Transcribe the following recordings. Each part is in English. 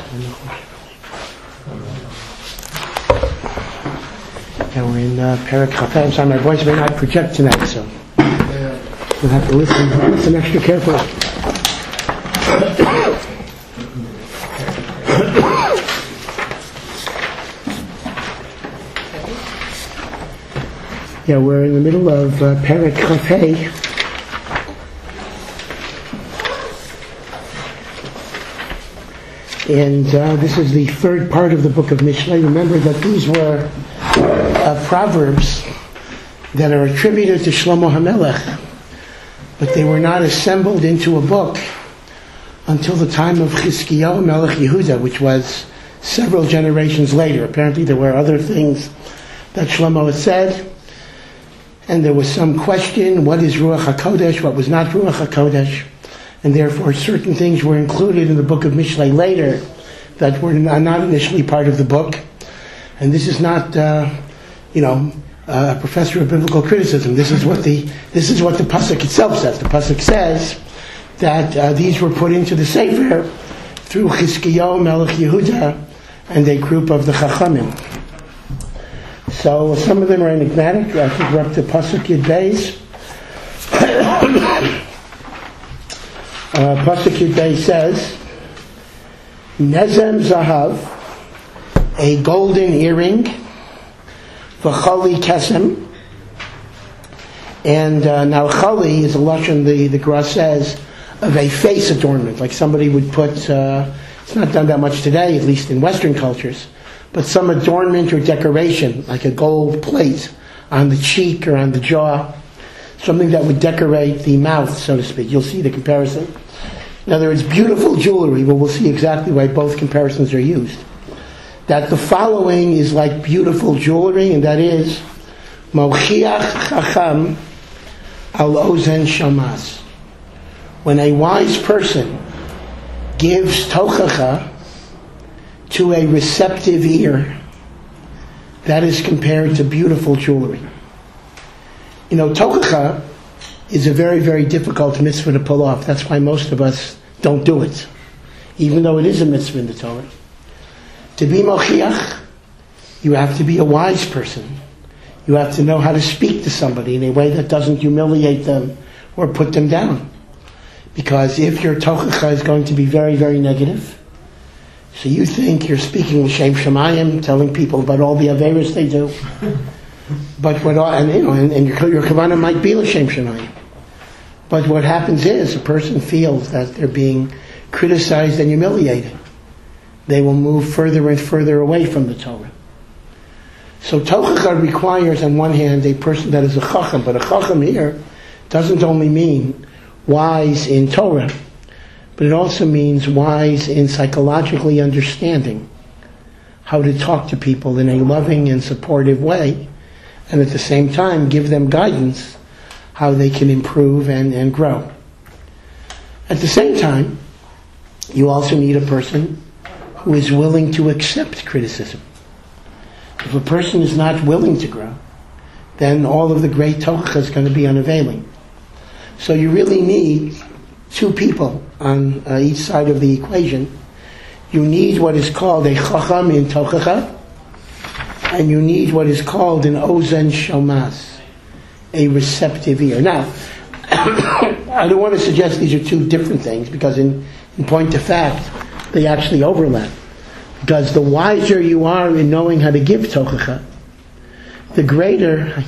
And we're in Perek Chafei. I'm sorry, my voice may not project tonight, so you'll have to listen extra carefully. Yeah, we're in the middle of Perek Chafei. And this is the third part of the book of Mishlei. Remember that these were proverbs that are attributed to Shlomo HaMelech, but they were not assembled into a book until the time of Chizkiyahu Melech Yehuda, which was several generations later. Apparently there were other things that Shlomo had said, and there was some question, what is Ruach HaKodesh, what was not Ruach HaKodesh, and therefore certain things were included in the book of Mishlei later that were not initially part of the book. And this is not, a professor of biblical criticism. This is what the pasuk itself says. The pasuk says that these were put into the Sefer through Chizkiyahu Melech Yehuda and a group of the Chachamim. So some of them are enigmatic. I think we're up to pasuk Yud Beis. Pasuk Yud Beis says, Nezem Zahav, a golden earring, v'chali kesem, and now chali is a lashon the Gra says of a face adornment, like somebody would put. It's not done that much today, at least in Western cultures, but some adornment or decoration, like a gold plate on the cheek or on the jaw, something that would decorate the mouth, so to speak. You'll see the comparison. In other words, beautiful jewelry. Well, we'll see exactly why both comparisons are used. That the following is like beautiful jewelry, and that is Mochiach Chacham al Ozen Shamas. When a wise person gives tochacha to a receptive ear, that is compared to beautiful jewelry. Tochacha is a very, very difficult mitzvah to pull off. That's why most of us don't do it, even though it is a mitzvah in the Torah. To be mochiach, you have to be a wise person. You have to know how to speak to somebody in a way that doesn't humiliate them or put them down. Because if your tochacha is going to be very, very negative, so you think you're speaking l'shem shamayim, telling people about all the averos they do, but your kavanah might be l'shem shamayim. But what happens is a person feels that they're being criticized and humiliated. They will move further and further away from the Torah. So tochacha requires, on one hand, a person that is a chacham, but a chacham here doesn't only mean wise in Torah, but it also means wise in psychologically understanding how to talk to people in a loving and supportive way, and at the same time give them guidance how they can improve and grow. At the same time, you also need a person who is willing to accept criticism. If a person is not willing to grow, then all of the great tochacha is going to be unavailing. So you really need two people on each side of the equation. You need what is called a chacham in tochacha, and you need what is called an ozen shomas, a receptive ear. Now, I don't want to suggest these are two different things, because in point of fact, they actually overlap. Because the wiser you are in knowing how to give tochacha, the greater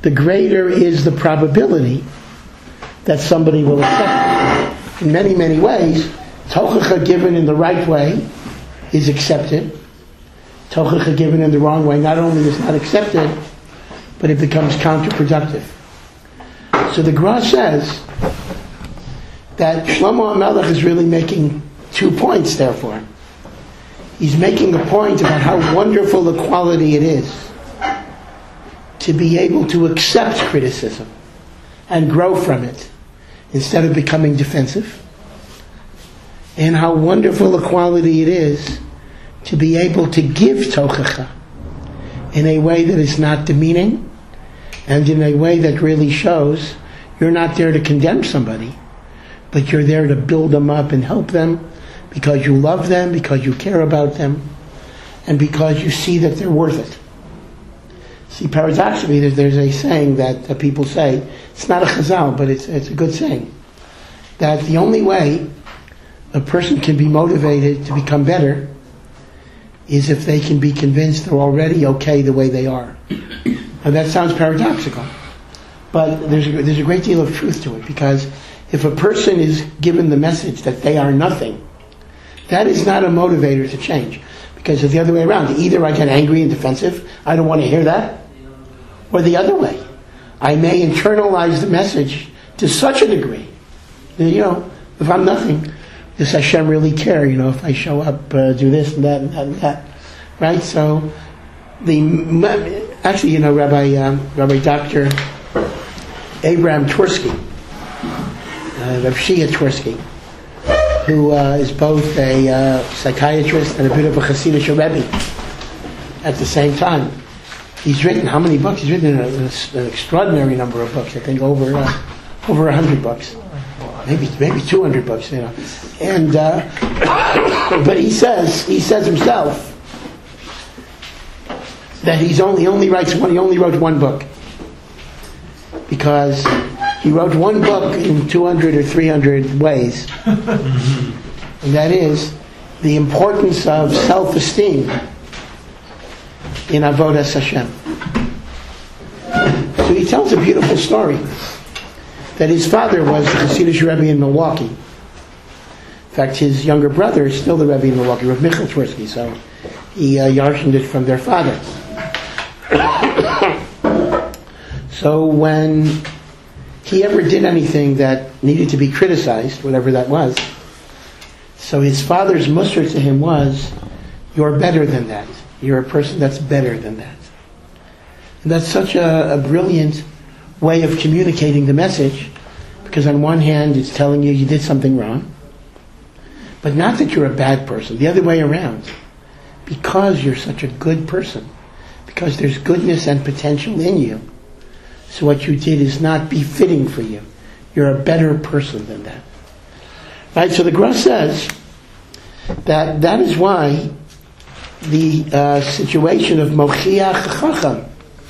is the probability that somebody will accept it. In many, many ways, tochacha given in the right way is accepted. Tochacha given in the wrong way not only is not accepted, but it becomes counterproductive. So the Gra says that Shlomo HaMelech is really making 2 points, therefore. He's making a point about how wonderful a quality it is to be able to accept criticism and grow from it instead of becoming defensive, and how wonderful a quality it is to be able to give tochacha in a way that is not demeaning and in a way that really shows you're not there to condemn somebody, but you're there to build them up and help them because you love them, because you care about them, and because you see that they're worth it. See, paradoxically, there's a saying that people say, it's not a chazal, but it's a good saying, that the only way a person can be motivated to become better is if they can be convinced they're already okay the way they are. Now that sounds paradoxical, but there's a great deal of truth to it, because if a person is given the message that they are nothing, that is not a motivator to change. Because it's the other way around. Either I get angry and defensive, I don't want to hear that, or the other way. I may internalize the message to such a degree that, if I'm nothing, does Hashem really care? If I show up, do this and that and that and that. Right? So, Rabbi Dr. Abraham Twersky, Rav Shia Twersky, who is both a psychiatrist and a bit of a Hasidic Rebbe at the same time. He's written, how many books? He's written an extraordinary number of books. I think over 100 books, maybe 200 books. And but he says himself that he only wrote one book, because he wrote one book in 200 or 300 ways, and that is the importance of self-esteem in Avodas Hashem. So he tells a beautiful story that his father was the Hasidic Rebbe in Milwaukee. In fact, his younger brother is still the Rebbe in Milwaukee, Rav Michael Twersky, so he yarshened it from their father. So when he ever did anything that needed to be criticized, whatever that was, so his father's mussar to him was, you're better than that. You're a person that's better than that. And that's such a brilliant way of communicating the message, because on one hand it's telling you did something wrong, but not that you're a bad person, the other way around. Because you're such a good person, because there's goodness and potential in you, so what you did is not befitting for you. You're a better person than that. Right? So the Gra says that is why the situation of Mochiach Chacham,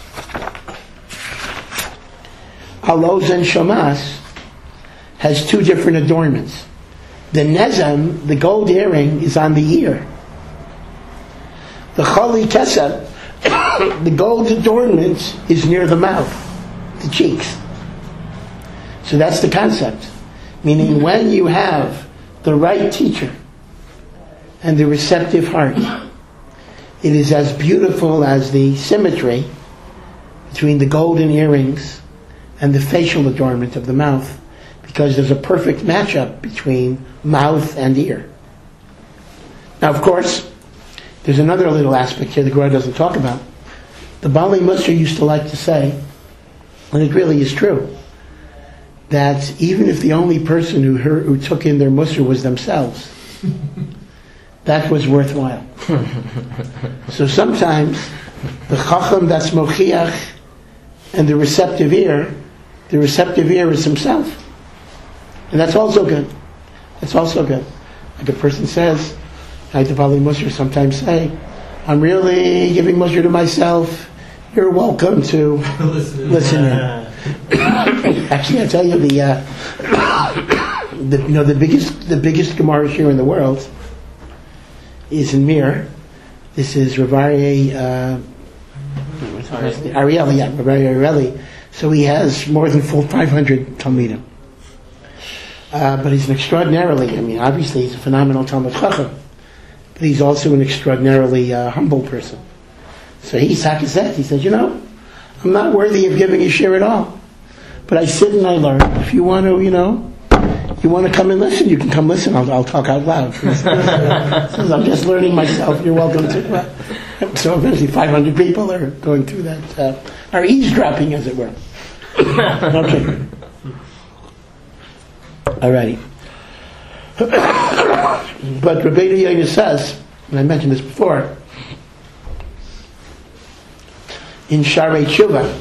Aloz and Shomas, has two different adornments. The Nezem, the gold earring, is on the ear. The Choli Kesef, the gold adornment, is near the mouth, the cheeks. So that's the concept. Meaning when you have the right teacher and the receptive heart, it is as beautiful as the symmetry between the golden earrings and the facial adornment of the mouth, because there's a perfect matchup between mouth and ear. Now, of course, there's another little aspect here the Gemara doesn't talk about. The Bali Musar used to like to say, and it really is true, that even if the only person who took in their Musar was themselves, that was worthwhile. So sometimes the Chacham that's Mochiach and the receptive ear is himself. And that's also good. That's also good. Like a person says, like the Bali Musar sometimes say, I'm really giving Musar to myself. You're welcome to listen in. Actually, I tell you, the biggest Gemara here in the world is in Mir. This is Rav Arieli, Rav Arieli. So he has more than 500 Talmidim. But he's an extraordinarily, obviously he's a phenomenal Talmid Chacham, but he's also an extraordinarily humble person. So he said, he said, I'm not worthy of giving a share at all, but I sit and I learn. If you want to, you want to come and listen, you can come listen. I'll talk out loud. Since I'm just learning myself, you're welcome to. So eventually 500 people are going through that, are eavesdropping, as it were. Okay. Alrighty. But Rabbi Yehuda says, and I mentioned this before, in Sharei Tshuva,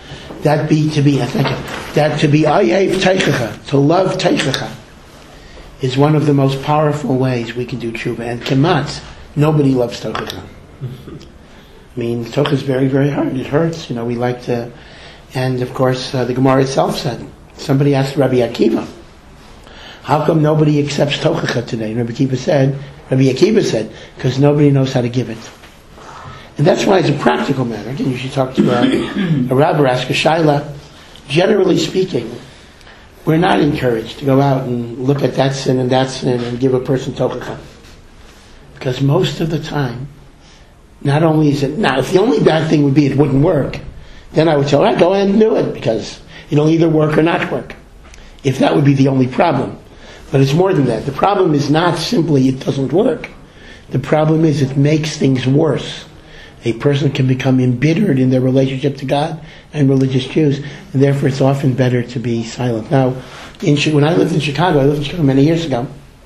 that to be ayev teichecha, to love teichecha, is one of the most powerful ways we can do tshuva. And kemat, nobody loves tochacha. I mean, tochacha is very, very hard. It hurts. We like to... And, of course, the Gemara itself said, somebody asked Rabbi Akiva, how come nobody accepts tochacha today? Rabbi Akiva said, because nobody knows how to give it. And that's why it's a practical matter. Again, you should talk to a rabbi, ask a shaila. Generally speaking, we're not encouraged to go out and look at that sin and give a person tochacha. Because most of the time, not only is it... Now, if the only bad thing would be it wouldn't work, then I would tell her, go ahead and do it, because it'll either work or not work. If that would be the only problem. But it's more than that. The problem is not simply it doesn't work. The problem is it makes things worse. A person can become embittered in their relationship to God and religious Jews, and therefore it's often better to be silent. Now, when I lived in Chicago, many years ago,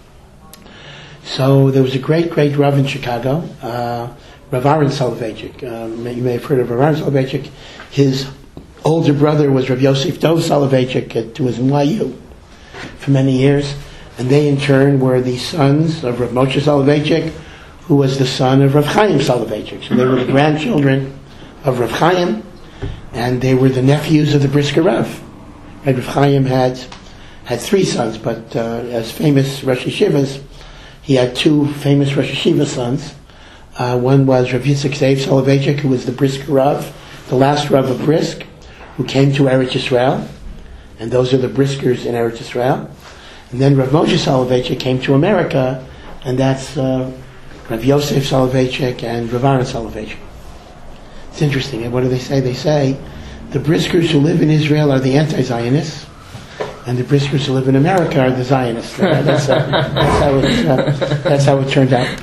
so there was a great, great Rav in Chicago, Rav Aaron Soloveitchik. You may have heard of Rav Aaron Soloveitchik. His older brother was Rav Yosef Dov Soloveitchik, who was in YU for many years, and they in turn were the sons of Rav Moshe Soloveitchik, who was the son of Rav Chaim Soloveitchik. So they were the grandchildren of Rav Chaim, and they were the nephews of the Brisker Rav. Rav Chaim had 3 sons, but as famous Rosh Yeshivas, he had 2 famous Rosh Yeshiva sons. One was Rav Yitzchak Zev Soloveitchik, who was the Brisker Rav, the last Rav of Brisk, who came to Eretz Yisrael, and those are the Briskers in Eretz Yisrael. And then Rav Moshe Soloveitchik came to America, and that's Rav Yosef Soloveitchik and Rav Aaron Soloveitchik. It's interesting. And what do they say? They say the Briskers who live in Israel are the anti-Zionists, and the Briskers who live in America are the Zionists. That's how it turned out.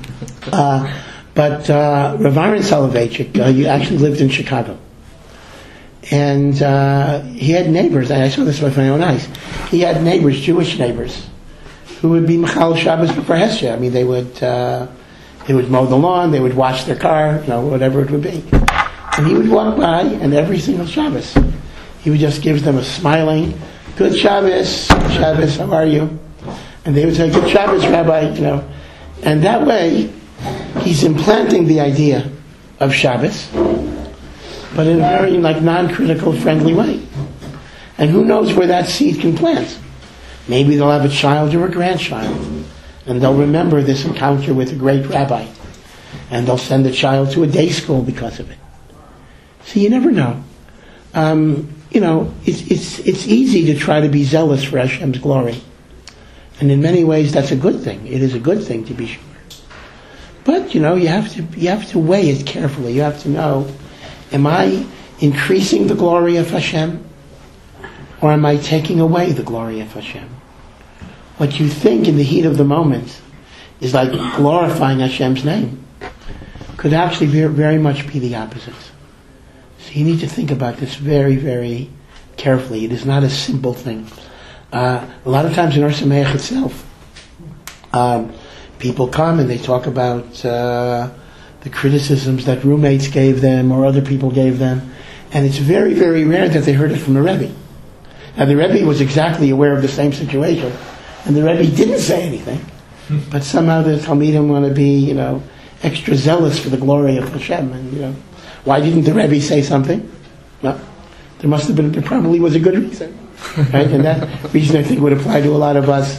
But Rav Aaron Soloveitchik, he actually lived in Chicago. And he had neighbors, and I saw this with my own eyes. He had neighbors, Jewish neighbors, who would be Machal Shabbos before Hesed. I mean, they would mow the lawn, they would wash their car, whatever it would be. And he would walk by, and every single Shabbos, he would just give them a smiling, "Good Shabbos, Shabbos, how are you?" And they would say, "Good Shabbos, Rabbi," And that way, he's implanting the idea of Shabbos, but in a very non-critical, friendly way. And who knows where that seed can plant? Maybe they'll have a child or a grandchild, and they'll remember this encounter with a great rabbi, and they'll send the child to a day school because of it. So you never know. It's easy to try to be zealous for Hashem's glory, and in many ways that's a good thing. It is a good thing, to be sure. But you have to weigh it carefully. You have to know: am I increasing the glory of Hashem, or am I taking away the glory of Hashem? What you think in the heat of the moment is like glorifying Hashem's name, could actually very much be the opposite. So you need to think about this very, very carefully. It is not a simple thing. A lot of times in Or Sameach itself, people come and they talk about the criticisms that roommates gave them or other people gave them, and it's very, very rare that they heard it from a Rebbe. Now the Rebbe was exactly aware of the same situation, and the Rebbe didn't say anything, but somehow the Talmidim want to be, extra zealous for the glory of Hashem, and why didn't the Rebbe say something? Well, there probably was a good reason, right? And that reason I think would apply to a lot of us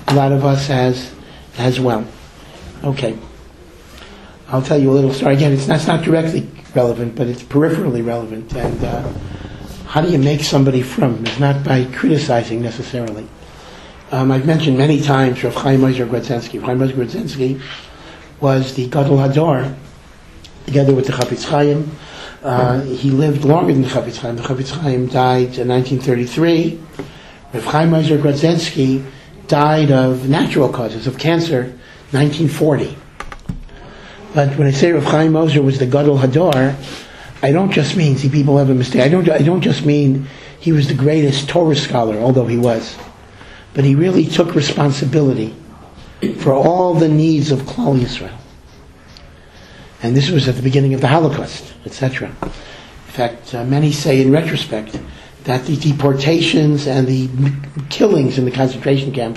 as well. Okay, I'll tell you a little story. Again, it's not directly relevant, but it's peripherally relevant. And how do you make somebody from? It's not by criticizing necessarily. I've mentioned many times Rav Chaim Ozer Grodzinski. Chaim Ozer Grodzinski was the Gadol Hador, together with the Chafetz Chaim. He lived longer than the Chafetz Chaim. The Chafetz Chaim died in 1933. Rav Chaim Ozer Grodzinski died of natural causes, of cancer, 1940. But when I say Rav Chaim Ozer was the Gadol Hador, I don't just mean, see, people have a mistake. I don't just mean he was the greatest Torah scholar, although he was. But he really took responsibility for all the needs of Klal Yisrael. And this was at the beginning of the Holocaust, etc. In fact, many say in retrospect that the deportations and the killings in the concentration camps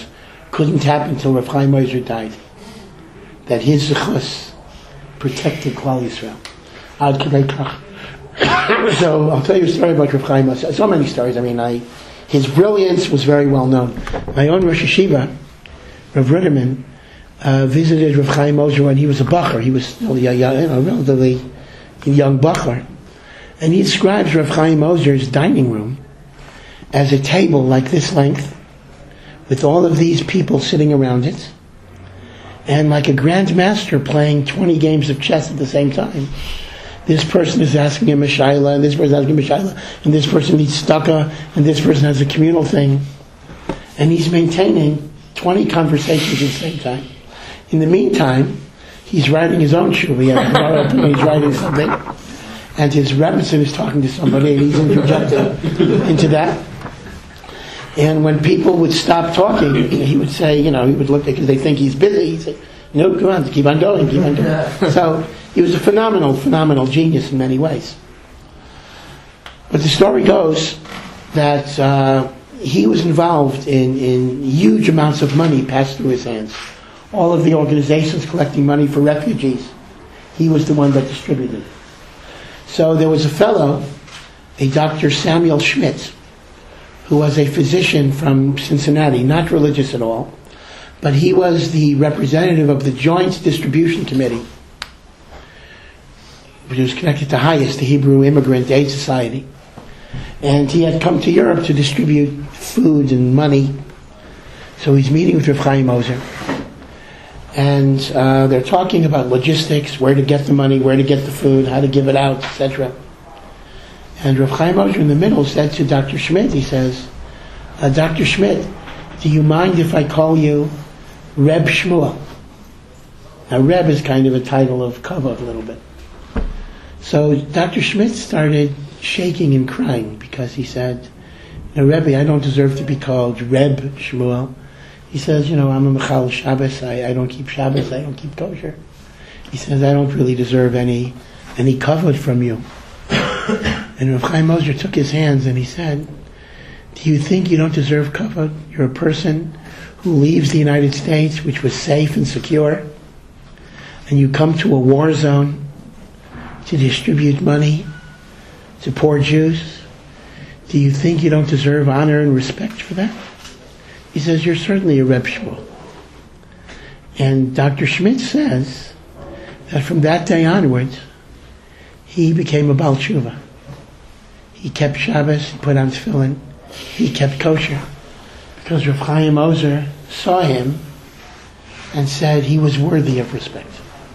couldn't happen until Rav Chaim Ozer died. That his zechus protected Klal Yisrael. Ad Kedei Kach. So I'll tell you a story about Rav Chaim Ozer. So many stories. His brilliance was very well known. My own Rosh Hashiva, Rav Ruderman, visited Rav Chaim Ozer when he was a bacher. He was still a relatively young bacher. And he describes Rav Chaim Ozer's dining room as a table like this length, with all of these people sitting around it, and like a grandmaster playing 20 games of chess at the same time. This person is asking him a shaila, and this person is asking him a shaila, and this person needs tzedakah, and this person has a communal thing. And he's maintaining 20 conversations at the same time. In the meantime, he's writing his own shul. He's writing something, and his rebbitzin is talking to somebody, and he's interjecting into that. And when people would stop talking, he would say, he would look, because they think he's busy, he'd say, no, come on, keep on going. So he was a phenomenal genius in many ways. But the story goes that he was involved in huge amounts of money passed through his hands. All of the organizations collecting money for refugees, he was the one that distributed. So there was a fellow, a Dr. Samuel Schmidt, who was a physician from Cincinnati, not religious at all, but he was the representative of the Joint Distribution Committee, which was connected to HIAS, the Hebrew Immigrant Aid Society. And he had come to Europe to distribute food and money. So he's meeting with Rav Chaim Ozer. And they're talking about logistics, where to get the money, where to get the food, how to give it out, etc. And Rav Chaim Ozer in the middle said to Dr. Schmidt, he says, Dr. Schmidt, do you mind if I call you Reb Shmuel? Now Reb is kind of a title of kavod a little bit. So Dr. Schmidt started shaking and crying because he said, Rebbe, I don't deserve to be called Reb Shmuel. He says, I'm a Mechal Shabbos, I don't keep Shabbos, I don't keep kosher. He says, I don't really deserve any kavod from you. And Rav Chaim Ozer took his hands and he said, do you think you don't deserve kavod? You're a person who leaves the United States, which was safe and secure, and you come to a war zone to distribute money to poor Jews. Do you think you don't deserve honor and respect for that? He says, you're certainly a Reb Shmuel. And Dr. Schmidt says that from that day onwards, he became a Baal Tshuva. He kept Shabbos, he put on tefillin, he kept kosher, because Rav Chaim Ozer saw him and said he was worthy of respect.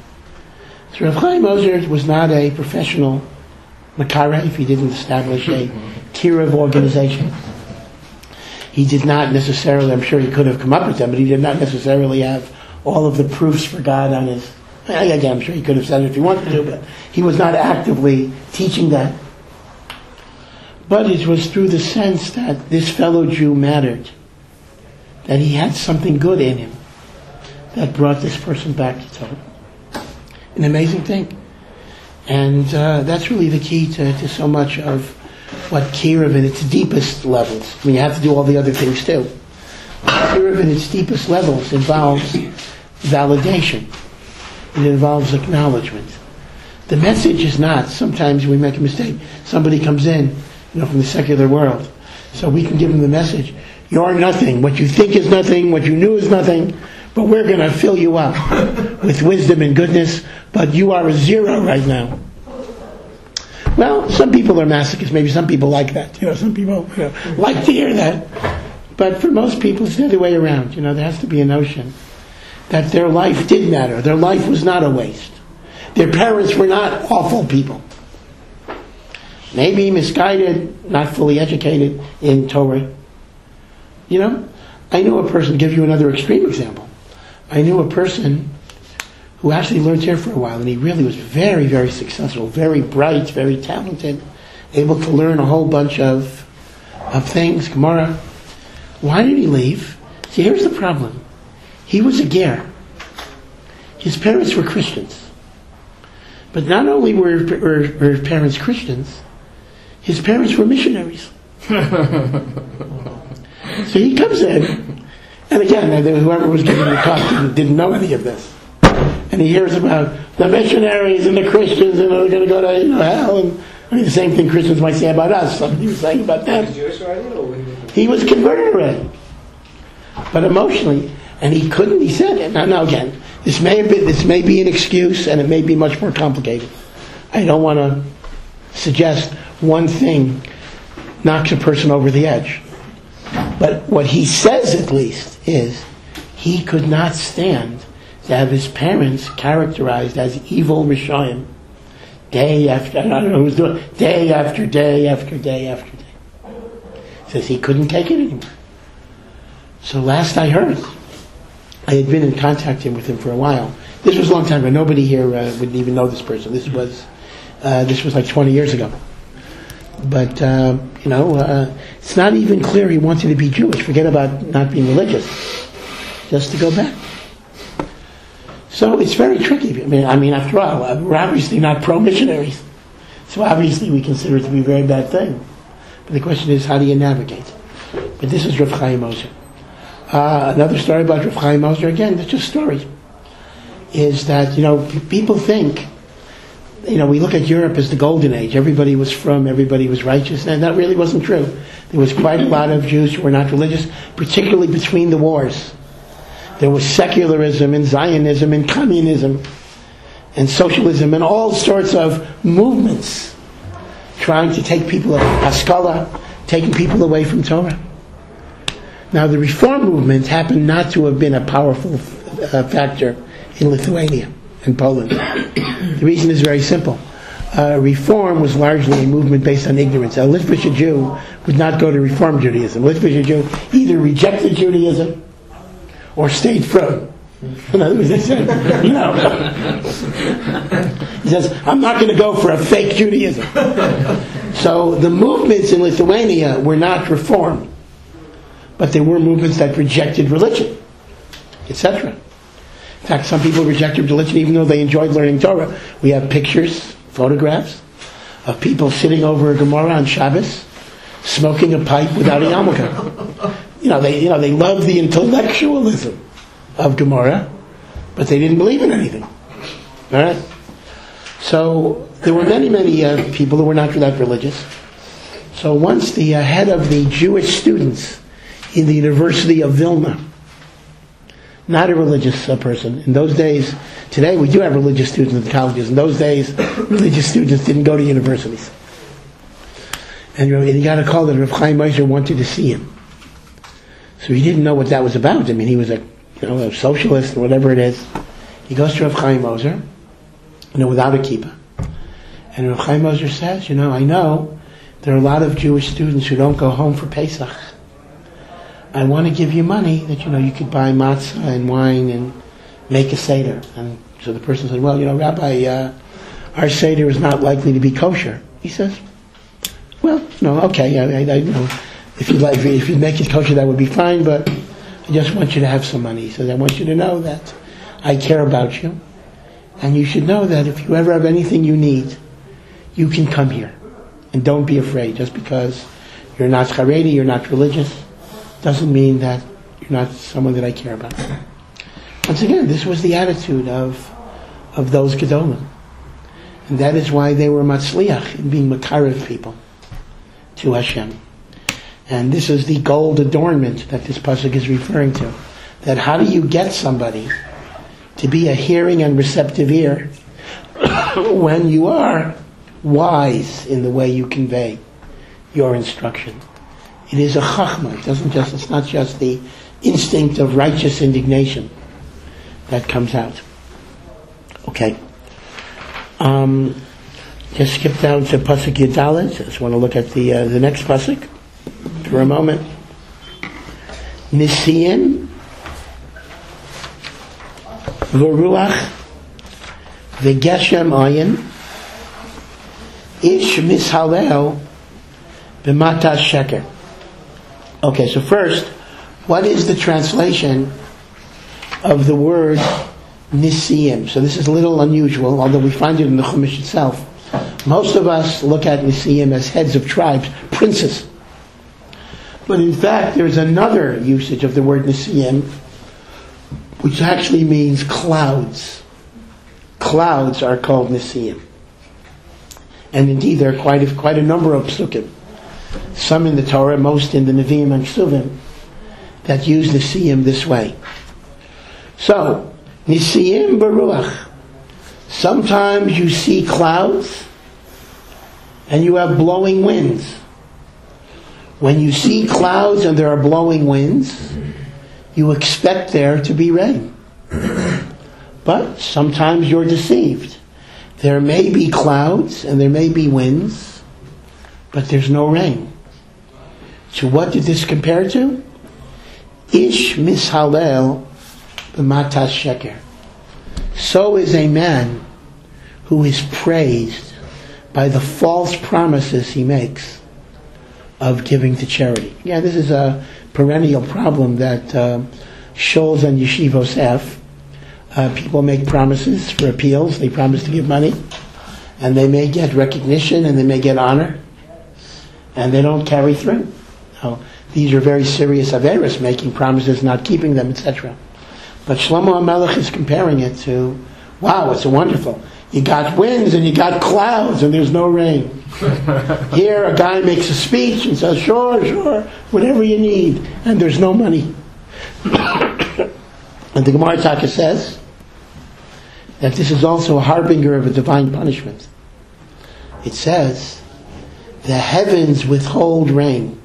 So Rav Chaim Ozer was not a professional Makara if he didn't establish a Kiruv organization. He did not necessarily, I'm sure he could have come up with them, but he did not necessarily have all of the proofs for God on his, I'm sure he could have said it if he wanted to, but he was not actively teaching that. But it was through the sense that this fellow Jew mattered, that he had something good in him, that brought this person back to Torah. An amazing thing. And that's really the key to so much of what Kiruv in its deepest levels. You have to do all the other things too. Kiruv in its deepest levels involves validation. It involves acknowledgement. The message is not, sometimes we make a mistake. Somebody comes in, from the secular world. So we can give them the message, you're nothing. What you think is nothing, what you knew is nothing, but we're going to fill you up with wisdom and goodness, but you are a zero right now. Well, some people are masochists. Maybe some people like that. Some people like to hear that. But for most people, it's the other way around. There has to be a notion that their life did matter. Their life was not a waste. Their parents were not awful people. Maybe misguided, not fully educated in Torah. I knew a person, give you another extreme example. I knew a person who actually learned here for a while, and he really was very, very successful, very bright, very talented, able to learn a whole bunch of things, Gemara. Why did he leave? See, here's the problem. He was a ger. His parents were Christians. But not only were his parents Christians, his parents were missionaries. So he comes in, And again, whoever was giving the talk didn't know any of this. And he hears about the missionaries and the Christians, and they're going to go to hell. And I mean, the same thing Christians might say about us. Something he was saying about them. He was converted already, but emotionally, and he couldn't. He said, "Now again, this may be an excuse, and it may be much more complicated. I don't want to suggest one thing knocks a person over the edge, but what he says at least is he could not stand to have his parents characterized as evil Rishayim, day after, I don't know who's doing it, day after day after day after day. He says he couldn't take it anymore. So last I heard, I had been in contact with him for a while. This was a long time ago. Nobody here would even know this person. This was like 20 years ago. But, it's not even clear he wanted to be Jewish. Forget about not being religious. Just to go back. So it's very tricky. I mean, after all, we're obviously not pro-missionaries. So obviously we consider it to be a very bad thing. But the question is, how do you navigate? But this is Rav Chaim Ozer. Another story about Rav Chaim Ozer, again, it's just stories, is that, people think, we look at Europe as the golden age. Everybody was righteous, and that really wasn't true. There was quite a lot of Jews who were not religious, particularly between the wars. There was secularism and Zionism and communism and socialism and all sorts of movements trying to take people away, Haskalah, taking people away from Torah. Now, the Reform movement happened not to have been a powerful factor in Lithuania and Poland. The reason is very simple. Reform was largely a movement based on ignorance. A Litvish Jew would not go to Reform Judaism. A Litvish Jew either rejected Judaism or stayed from. In other words, he said, he says, I'm not going to go for a fake Judaism. So the movements in Lithuania were not Reform, but there were movements that rejected religion, etc. In fact, some people rejected religion even though they enjoyed learning Torah. We have pictures, photographs of people sitting over a Gemara on Shabbos, smoking a pipe without a yarmulke. They loved the intellectualism of Gemara, but they didn't believe in anything. All right. So there were many people who were not that religious. So once the head of the Jewish students in the University of Vilna, not a religious person. In those days, today we do have religious students in the colleges. In those days, religious students didn't go to universities. And he got a call that Rav Chaim Ozer wanted to see him. So he didn't know what that was about. I mean, he was a socialist or whatever it is. He goes to Rav Chaim Ozer, without a kippah. And Rav Chaim Ozer says, I know there are a lot of Jewish students who don't go home for Pesach. I want to give you money that, you could buy matzah and wine and make a seder. And so the person said, well, Rabbi, our seder is not likely to be kosher. He says, well, okay, I if you make it kosher, that would be fine, but I just want you to have some money. He says, I want you to know that I care about you, and you should know that if you ever have anything you need, you can come here. And don't be afraid. Just because you're not Haredi, you're not religious, doesn't mean that you're not someone that I care about. Once again, this was the attitude of those Gedolim. And that is why they were matzliach in being makarev people to Hashem. And this is the gold adornment that this pasuk is referring to. That how do you get somebody to be a hearing and receptive ear when you are wise in the way you convey your instruction? It is a chachma. It's not just the instinct of righteous indignation that comes out. Okay. Just skip down to pasuk Yadalit. Just want to look at the next pasuk for a moment. Nisiyim v'ruach v'geshem ayin ish mishalel b'matas sheker. Okay, so first, what is the translation of the word Nisiyim? So this is a little unusual, although we find it in the Chumash itself. Most of us look at Nisiyim as heads of tribes, princes. But in fact, there's another usage of the word Nesiim, which actually means clouds. Clouds are called Nesiim. And indeed, there are quite a number of psukim, some in the Torah, most in the Nevi'im and Ksuvim, that use Nesiim this way. So, Nesiim Baruach. Sometimes you see clouds, and you have blowing winds. When you see clouds and there are blowing winds, you expect there to be rain. But sometimes you're deceived. There may be clouds and there may be winds, but there's no rain. So what did this compare to? Ish mishalel b'matas sheker. So is a man who is praised by the false promises he makes of giving to charity. Yeah, this is a perennial problem that shuls and yeshivos have. People make promises for appeals. They promise to give money, and they may get recognition and they may get honor, and they don't carry through. So these are very serious averos, making promises, not keeping them, etc. But Shlomo HaMelech is comparing it to, wow, it's wonderful. You got winds and you got clouds and there's no rain. Here a guy makes a speech and says, sure, whatever you need, and there's no money. And the Gemara Taka says that this is also a harbinger of a divine punishment. It says, the heavens withhold rain.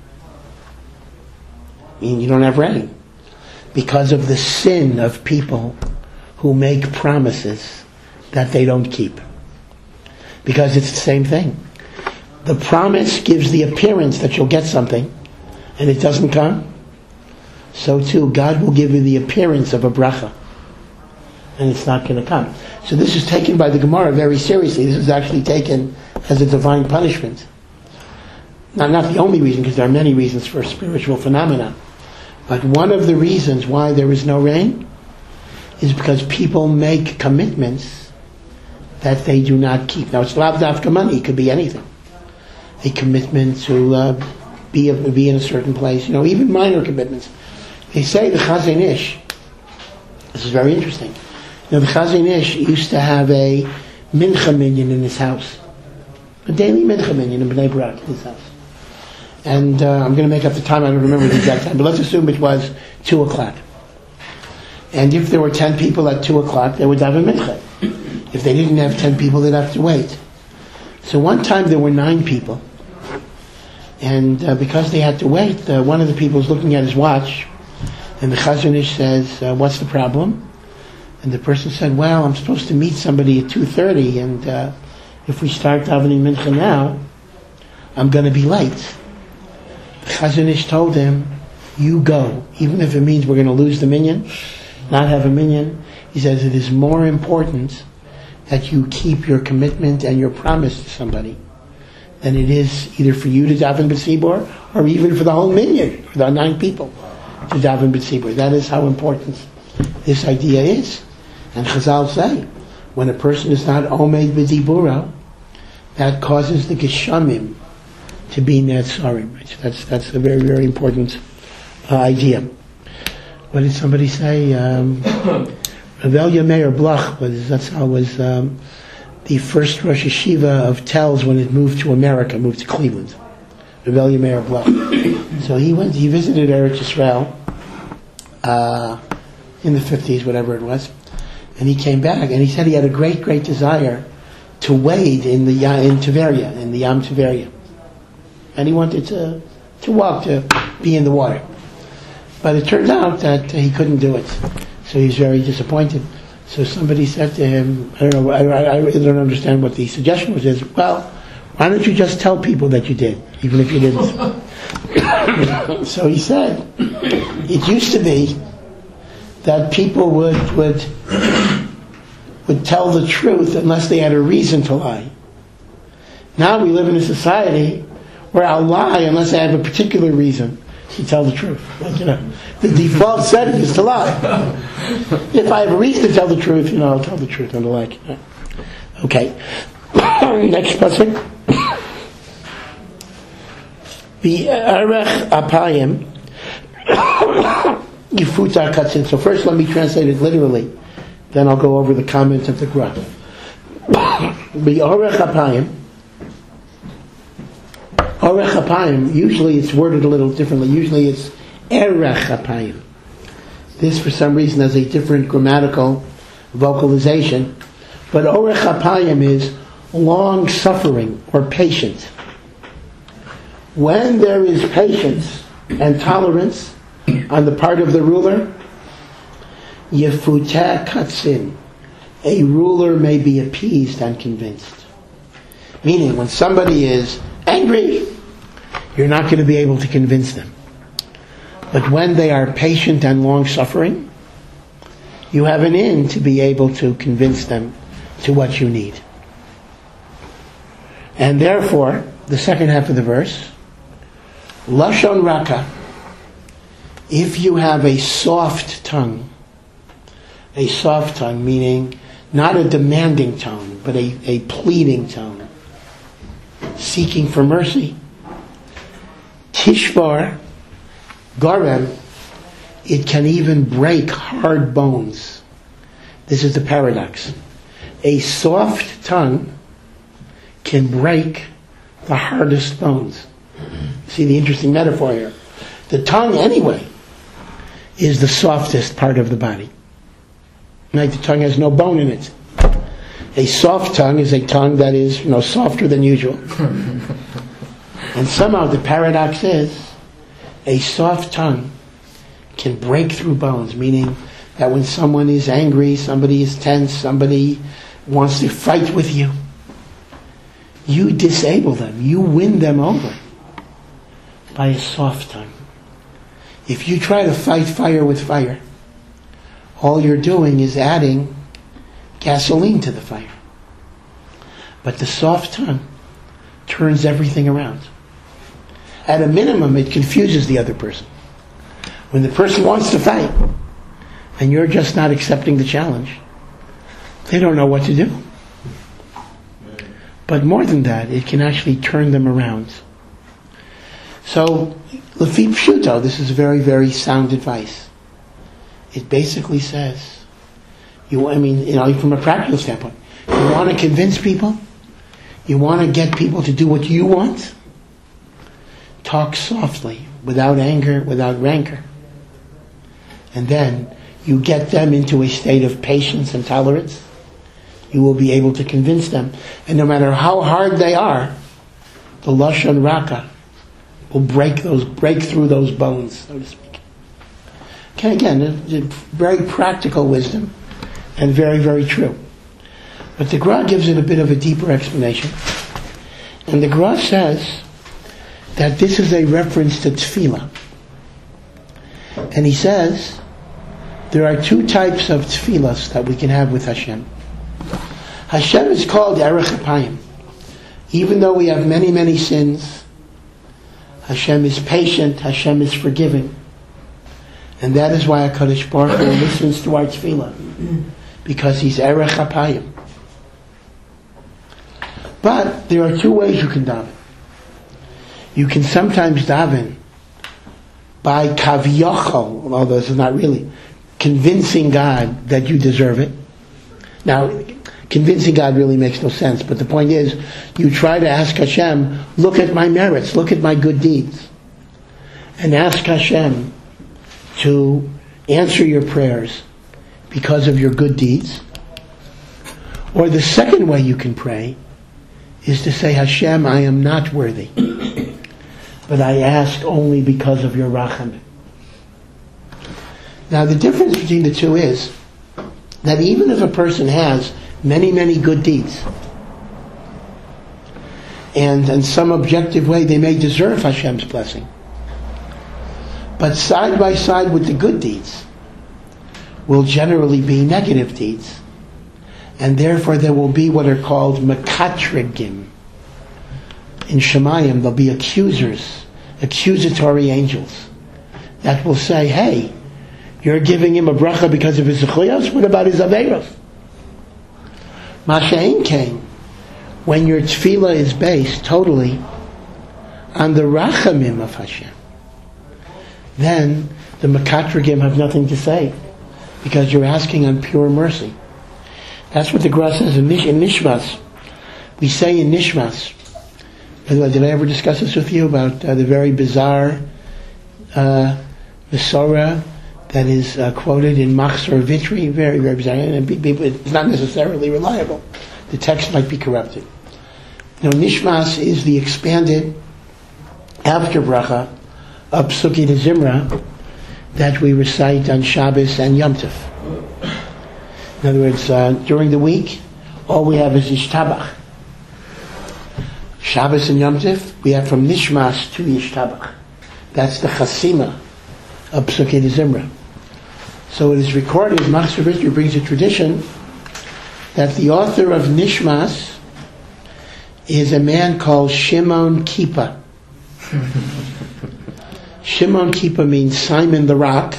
I mean, you don't have rain because of the sin of people who make promises that they don't keep. Because it's the same thing. The promise gives the appearance that you'll get something, and it doesn't come. So too, God will give you the appearance of a bracha, and it's not going to come. So this is taken by the Gemara very seriously. This is actually taken as a divine punishment. Not the only reason, because there are many reasons for spiritual phenomena. But one of the reasons why there is no rain is because people make commitments that they do not keep. Now, it's lav dafka money. It could be anything. A commitment to be in a certain place. Even minor commitments. They say the Chazon Ish. This is very interesting. The Chazon Ish used to have a mincha minyan in his house. A daily mincha minyan in Bnei Brak in his house. And I'm going to make up the time. I don't remember the exact time. But let's assume it was 2 o'clock. And if there were 10 people at 2 o'clock, they would have a mincha. If they didn't have 10 people, they'd have to wait. So one time there were 9 people. And because they had to wait, one of the people was looking at his watch. And the Chazon Ish says, what's the problem? And the person said, well, I'm supposed to meet somebody at 2:30. And if we start davening mincha now, I'm going to be late. The Chazon Ish told him, you go. Even if it means we're going to lose the minyan, not have a minyan. He says it is more important that you keep your commitment and your promise to somebody than it is either for you to daven b'tzibur or even for the whole minyan, for the 9 people to daven b'tzibur. That is how important this idea is. And Chazal say, when a person is not omed b'dibura, that causes the geshamim to be netzarim. That's a very, very important idea. What did somebody say? Revelia Meir Bloch was the first Rosh Yeshiva of Telz when it moved to America, moved to Cleveland. Revelia Meir Bloch. So he visited Eretz Yisrael in the 50s, whatever it was, and he came back and he said he had a great, great desire to wade in Tiberia, in the Yam Tiberia, and he wanted to walk, to be in the water. But it turned out that he couldn't do it. So he was very disappointed. So somebody said to him, I don't know, I don't understand what the suggestion was, is, well, why don't you just tell people that you did, even if you didn't? So he said, it used to be that people would tell the truth unless they had a reason to lie. Now we live in a society where I'll lie unless I have a particular reason to tell the truth. The default setting is to lie. If I have a reason to tell the truth, I'll tell the truth and the like. Okay. Next question. Bi'arech apayim yifuta katzin. So first let me translate it literally. Then I'll go over the comment of the Gra. Bi'arech apayim. Arech apayim, usually it's worded a little differently. Usually it's erech apayim. This, for some reason, has a different grammatical vocalization. But orech apayim is long suffering or patient. When there is patience and tolerance on the part of the ruler, yefuteh katzin, a ruler may be appeased and convinced. Meaning, when somebody is angry, you're not going to be able to convince them. But when they are patient and long-suffering, you have an in to be able to convince them to what you need. And therefore, the second half of the verse, Lashon Raka, if you have a soft tongue meaning not a demanding tone, but a pleading tone, seeking for mercy, Tishbar, Garem, it can even break hard bones. This is the paradox. A soft tongue can break the hardest bones. See the interesting metaphor here. The tongue, anyway, is the softest part of the body. Right? The tongue has no bone in it. A soft tongue is a tongue that is, softer than usual. And somehow the paradox is, a soft tongue can break through bones, meaning that when someone is angry, somebody is tense, somebody wants to fight with you, you disable them, you win them over by a soft tongue. If you try to fight fire with fire, all you're doing is adding gasoline to the fire. But the soft tongue turns everything around. At a minimum, it confuses the other person. When the person wants to fight, and you're just not accepting the challenge, they don't know what to do. But more than that, it can actually turn them around. So, Lefi Pshuto, this is very, very sound advice. It basically says, from a practical standpoint, you want to convince people, you want to get people to do what you want, talk softly, without anger, without rancor. And then you get them into a state of patience and tolerance. You will be able to convince them. And no matter how hard they are, the Lashon Raka will break through those bones, so to speak. Okay, again, very practical wisdom and very, very true. But the Gra gives it a bit of a deeper explanation. And the Gra says that this is a reference to tefillah. And he says there are two types of tefillahs that we can have with Hashem. Hashem is called Erech Apayim. Even though we have many, many sins, Hashem is patient, Hashem is forgiving. And that is why HaKadosh Baruch Hu listens to our tefillah. Because He's Erech Apayim. But there are two ways you can daven. You can sometimes daven by kaviyachol, although this is not really, convincing God that you deserve it. Now, convincing God really makes no sense, but the point is, you try to ask Hashem, look at my merits, look at my good deeds, and ask Hashem to answer your prayers because of your good deeds. Or the second way you can pray is to say, Hashem, I am not worthy, but I ask only because of your rachamim. Now the difference between the two is that even if a person has many, many good deeds, and in some objective way they may deserve Hashem's blessing, but side by side with the good deeds will generally be negative deeds, and therefore there will be what are called mekatrigim. In Shemayim there'll be accusers, accusatory angels, that will say, hey, you're giving him a bracha because of his zechuyos? What about his aveiros? Masha'in came when your tefillah is based totally on the Rachamim of Hashem, then the Mekatragim have nothing to say, because you're asking on pure mercy. That's what the Gra says in Nishmas. We say in Nishmas, did I ever discuss this with you about the very bizarre Masorah that is quoted in Machzor Vitri? Very, very bizarre. And it's not necessarily reliable. The text might be corrupted. Nishmas is the expanded after bracha of Psuki de Zimra that we recite on Shabbos and Yom Tov. In other words, during the week, all we have is Yishtabach. Shabbos and Yom Tov, we have from Nishmas to Yishtabach. That's the Chasima of Psuki de Zimra. So it is recorded, Machzor Vitri brings a tradition that the author of Nishmas is a man called Shimon Kippur. Shimon Kippur means Simon the Rock,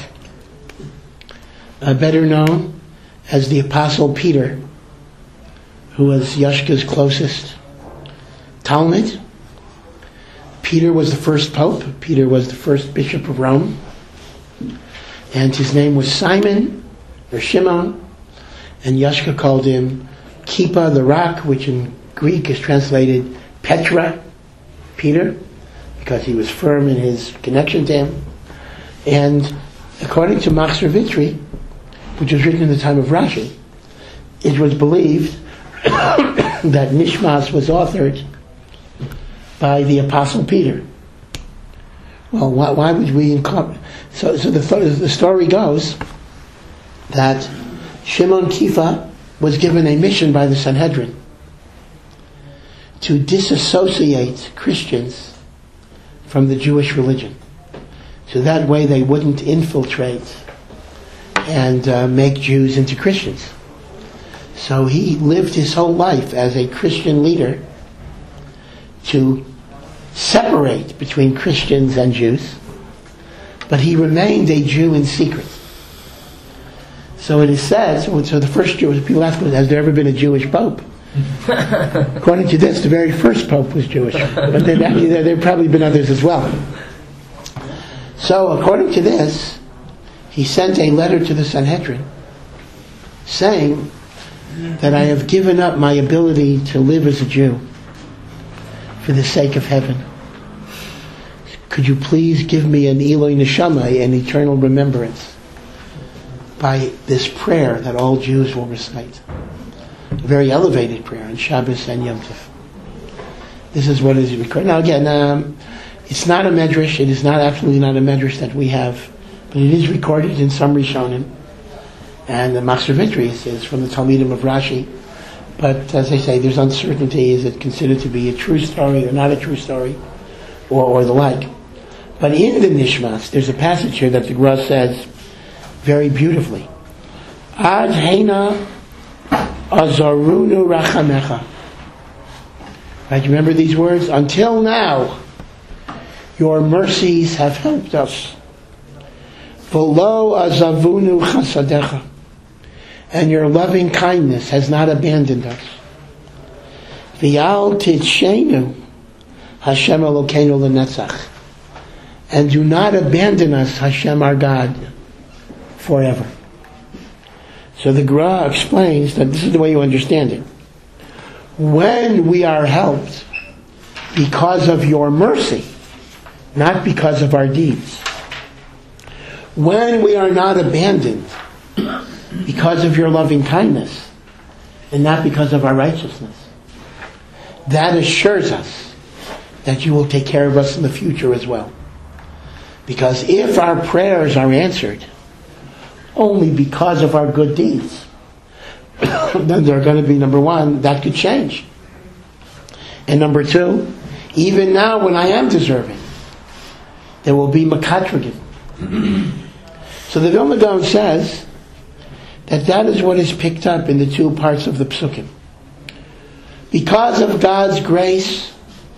better known as the Apostle Peter, who was Yashka's closest Talmud. Peter was the first pope. Peter was the first bishop of Rome. And his name was Simon, or Shimon, and Yashka called him Kippur the Rock, which in Greek is translated Petra, Peter, because he was firm in his connection to him. And according to Machzor Vitri, which was written in the time of Rashi, it was believed that Nishmas was authored by the Apostle Peter. Well, why would we incorporate? So the story goes that Shimon Kippur was given a mission by the Sanhedrin to disassociate Christians from the Jewish religion. So that way they wouldn't infiltrate and make Jews into Christians. So he lived his whole life as a Christian leader to separate between Christians and Jews, but he remained a Jew in secret. So it is said, so the first Jewish people ask, has there ever been a Jewish pope? According to this, the very first pope was Jewish, but there have probably been others as well. So according to this, he sent a letter to the Sanhedrin saying that I have given up my ability to live as a Jew for the sake of heaven. Could you please give me an Eloi Neshama, an eternal remembrance, by this prayer that all Jews will recite. A very elevated prayer on Shabbos and Yom Tov. This is what is recorded. Now again, it's not a medrash. It is absolutely not a medrash that we have, but it is recorded in some Rishonim. And the Machzor Vitri is from the Talmidim of Rashi. But as I say, there's uncertainty. Is it considered to be a true story or not a true story, or the like? But in the Nishmas, there's a passage here that the Gra says very beautifully. Ad heina azarunu rachamecha. Right? You remember these words? Until now, your mercies have helped us. V'lo azavunu chasadecha. And your loving kindness has not abandoned us. V'yal titshenu Hashem Elokeinu l'netzach. And do not abandon us, Hashem our God, forever. So the Gra explains that this is the way you understand it. When we are helped because of your mercy, not because of our deeds. When we are not abandoned because of your loving kindness and not because of our righteousness, that assures us that you will take care of us in the future as well. Because if our prayers are answered only because of our good deeds, then they're going to be, number one, that could change. And number two, even now when I am deserving, there will be mekatragim. So the Vilna Gaon says that is what is picked up in the two parts of the psukim. Because of God's grace,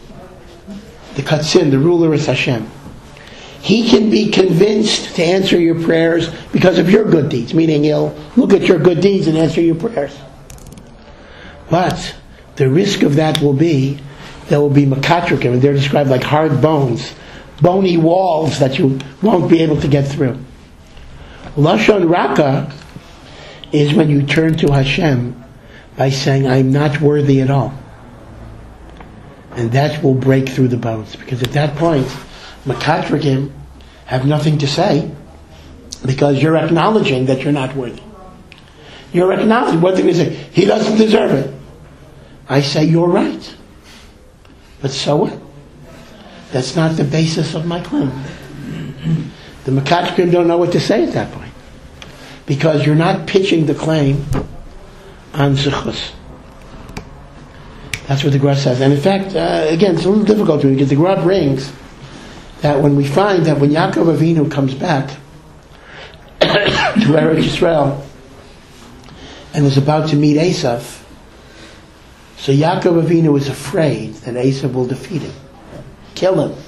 the Katzin, the ruler is Hashem. He can be convinced to answer your prayers because of your good deeds, meaning he'll look at your good deeds and answer your prayers. But the risk of that will be there will be makatrikim, and they're described like hard bones, bony walls that you won't be able to get through. Lashon Raka is when you turn to Hashem by saying, I'm not worthy at all. And that will break through the bones. Because at that point, makatrikim have nothing to say, because you're acknowledging that you're not worthy. You're acknowledging, what thing is it? He doesn't deserve it. I say, you're right. But so what? That's not the basis of my claim. The makatrikim don't know what to say at that point, because you're not pitching the claim on zechus. That's what the Gra says. And in fact, again, it's a little difficult to me, because the Gra brings that when we find that when Yaakov Avinu comes back to Eretz Yisrael and is about to meet Esav, so Yaakov Avinu is afraid that Esav will defeat him, kill him,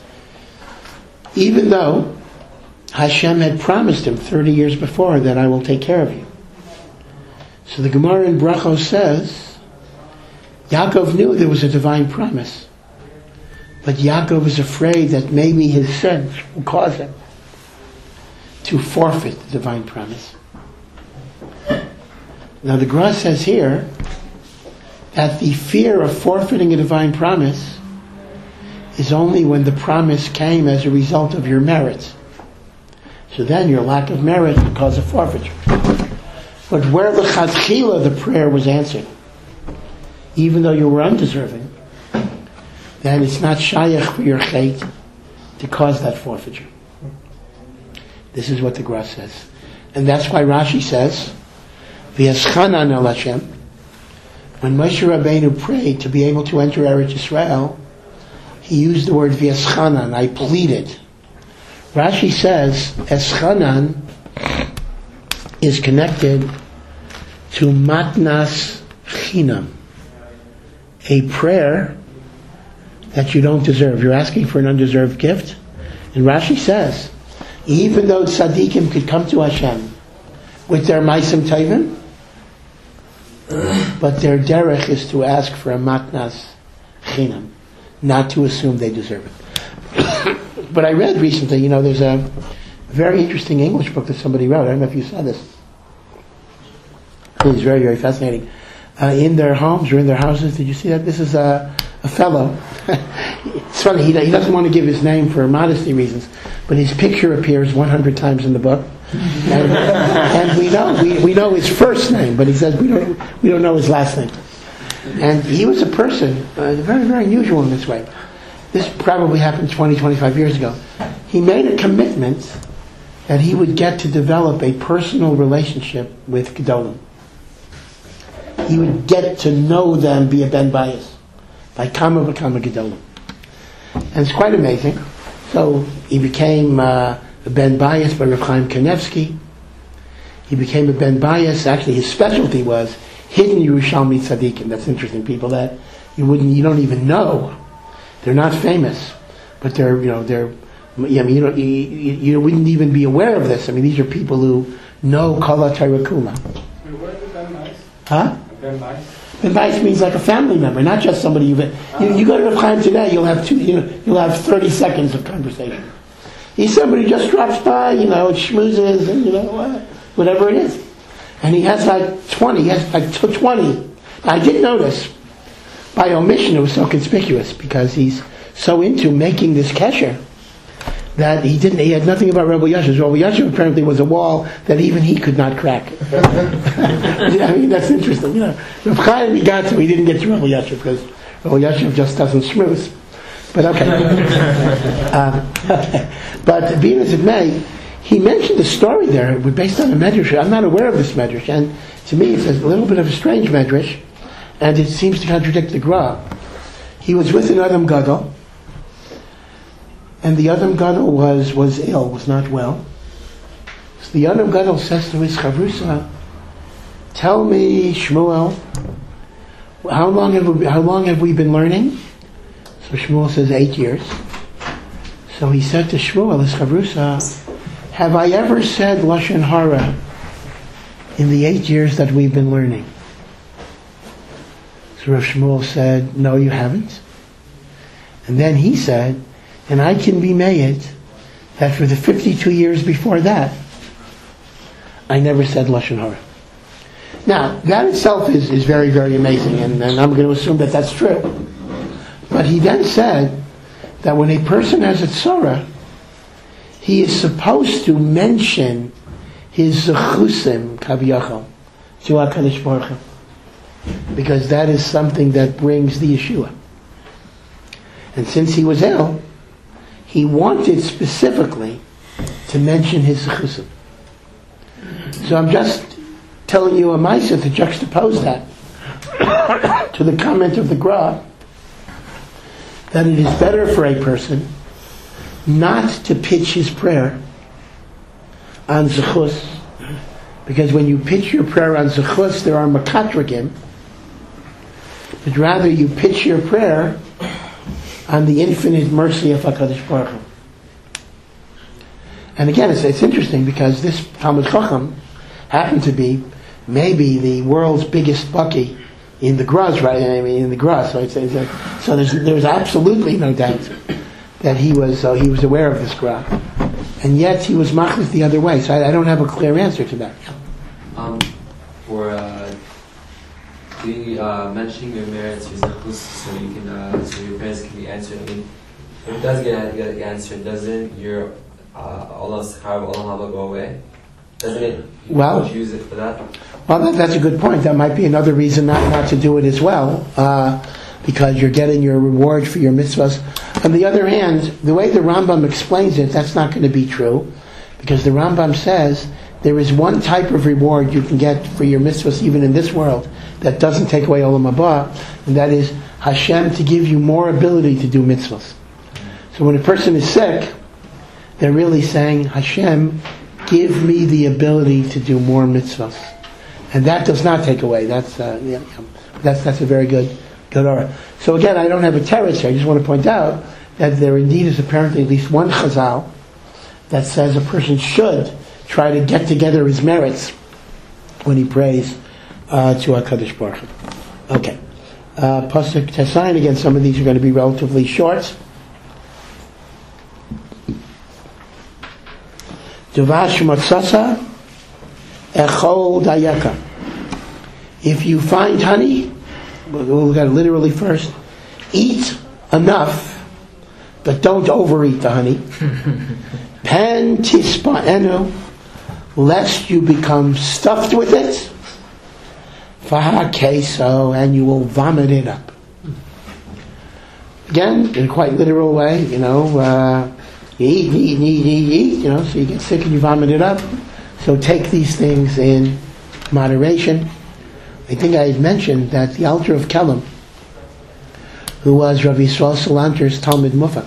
even though Hashem had promised him 30 years before that I will take care of you. So the Gemara in Brachos says, Yaakov knew there was a divine promise, but Yaakov is afraid that maybe his sins will cause him to forfeit the divine promise. Now the Gra says here that the fear of forfeiting a divine promise is only when the promise came as a result of your merit. So then your lack of merit will cause a forfeiture. But where the Chadchila, the prayer was answered, even though you were undeserving, then it's not shayach for your chait to cause that forfeiture. This is what the Gra says. And that's why Rashi says, V'yaschanan el Hashem, when Moshe Rabbeinu prayed to be able to enter Eretz Yisrael, he used the word V'yaschanan, I pleaded. Rashi says, Eschanan is connected to matnas chinam, a prayer that you don't deserve. You're asking for an undeserved gift. And Rashi says, even though tzaddikim could come to Hashem with their ma'asim tovim, but their derech is to ask for a matnas chinam, not to assume they deserve it. But I read recently, there's a very interesting English book that somebody wrote. I don't know if you saw this. It's very, very fascinating. In their homes or in their houses, did you see that? This is a fellow. It's funny, he doesn't want to give his name for modesty reasons, but his picture appears 100 times in the book. And we know his first name, but he says we don't know his last name. And he was a person, very, very unusual in this way. This probably happened 20, 25 years ago. He made a commitment that he would get to develop a personal relationship with Gedolim. He would get to know them, be a Ben Bayis, by Kama V'Kama Gedolim. And it's quite amazing. So he became a Ben Bayis by Rav Chaim Kanevsky. He became a Ben Bayis. Actually, his specialty was hidden Yerushalmi tzaddikim. That's interesting. People that you don't even know. They're not famous, but you wouldn't even be aware of this. I mean, these are people who know Kala Tairakuma. Where is Ben Bayis? Huh? Ben Bayis? Ben Bayis means like a family member, not just somebody you go to Rav Chaim today, you'll have 30 seconds of conversation. He's somebody who just drops by, schmoozes and whatever it is. And he has like 20. He has like 20. I did notice, by omission, it was so conspicuous because he's so into making this kesher that he had nothing about Rebbe Yashiv. Rebbe Yashiv apparently was a wall that even he could not crack. I mean, that's interesting. Reb Chaim he got to, he didn't get to Rebbe Yashiv because Rebbe Yashiv just doesn't schmooze. But okay. But being as it may, he mentioned a story there based on a medrash. I'm not aware of this medrash, and to me it's a little bit of a strange medrash, and it seems to contradict the Gra. He was with an Adam Gadol, and the Adam Gadol was ill, was not well. So the Adam Gadol says to his chavrusa, "Tell me, Shmuel, how long have we been learning?" So Shmuel says 8 years. So he said to Shmuel, his chavrusa, "Have I ever said Lashon Hara in the 8 years that we've been learning?" So Rav Shmuel said, "No, you haven't." And then he said, and I can be made that for the 52 years before that, I never said Lashon Hara. Now, that itself is very, very amazing, and I'm going to assume that that's true. But he then said that when a person has a tzara, he is supposed to mention his zechusim, kaviyachal, to HaKadosh Baruch Hu, because that is something that brings the Yeshua. And since he was ill, he wanted specifically to mention his zechusim. So I'm just telling you a ma'aseh to juxtapose that to the comment of the Gra, that it is better for a person not to pitch his prayer on zechus, because when you pitch your prayer on zechus, there are makatragim, but rather you pitch your prayer on the infinite mercy of HaKadosh Baruch Hu. And again, it's interesting because this Talmud Chacham happened to be maybe the world's biggest baki in the Graz, right? I mean, in the Graz. So there's absolutely no doubt that he was aware of this Gra, and yet he was machlis the other way. So I don't have a clear answer to that. For mentioning your merits, your zechus, so you can so your prayers can be answered. I mean, if it does get answered, doesn't your Allah Schar of Allah go away? Doesn't it? Well, use it for that. Well, that's a good point. That might be another reason not to do it as well, because you're getting your reward for your mitzvahs. On the other hand, the way the Rambam explains it, that's not going to be true, because the Rambam says there is one type of reward you can get for your mitzvahs even in this world that doesn't take away Olam Haba, and that is Hashem to give you more ability to do mitzvahs. So when a person is sick, they're really saying, Hashem, give me the ability to do more mitzvahs. And that does not take away. That's a very good aura. So again, I don't have a teretz here. I just want to point out that there indeed is apparently at least one chazal that says a person should try to get together his merits when he prays to HaKadosh Baruch Hu. Okay. Pasuk Tesayin, again, some of these are going to be relatively short. Devash matzasa echol dayaka. If you find honey, we'll look at it literally first, eat enough, but don't overeat the honey. Pen tispa'enu, lest you become stuffed with it. Faha keso, and you will vomit it up. Again, in a quite literal way, you eat, so you get sick and you vomit it up. So take these things in moderation. I think I had mentioned that the Alter of Kelm, who was Rav Yisrael Salanter's Talmud Mufak,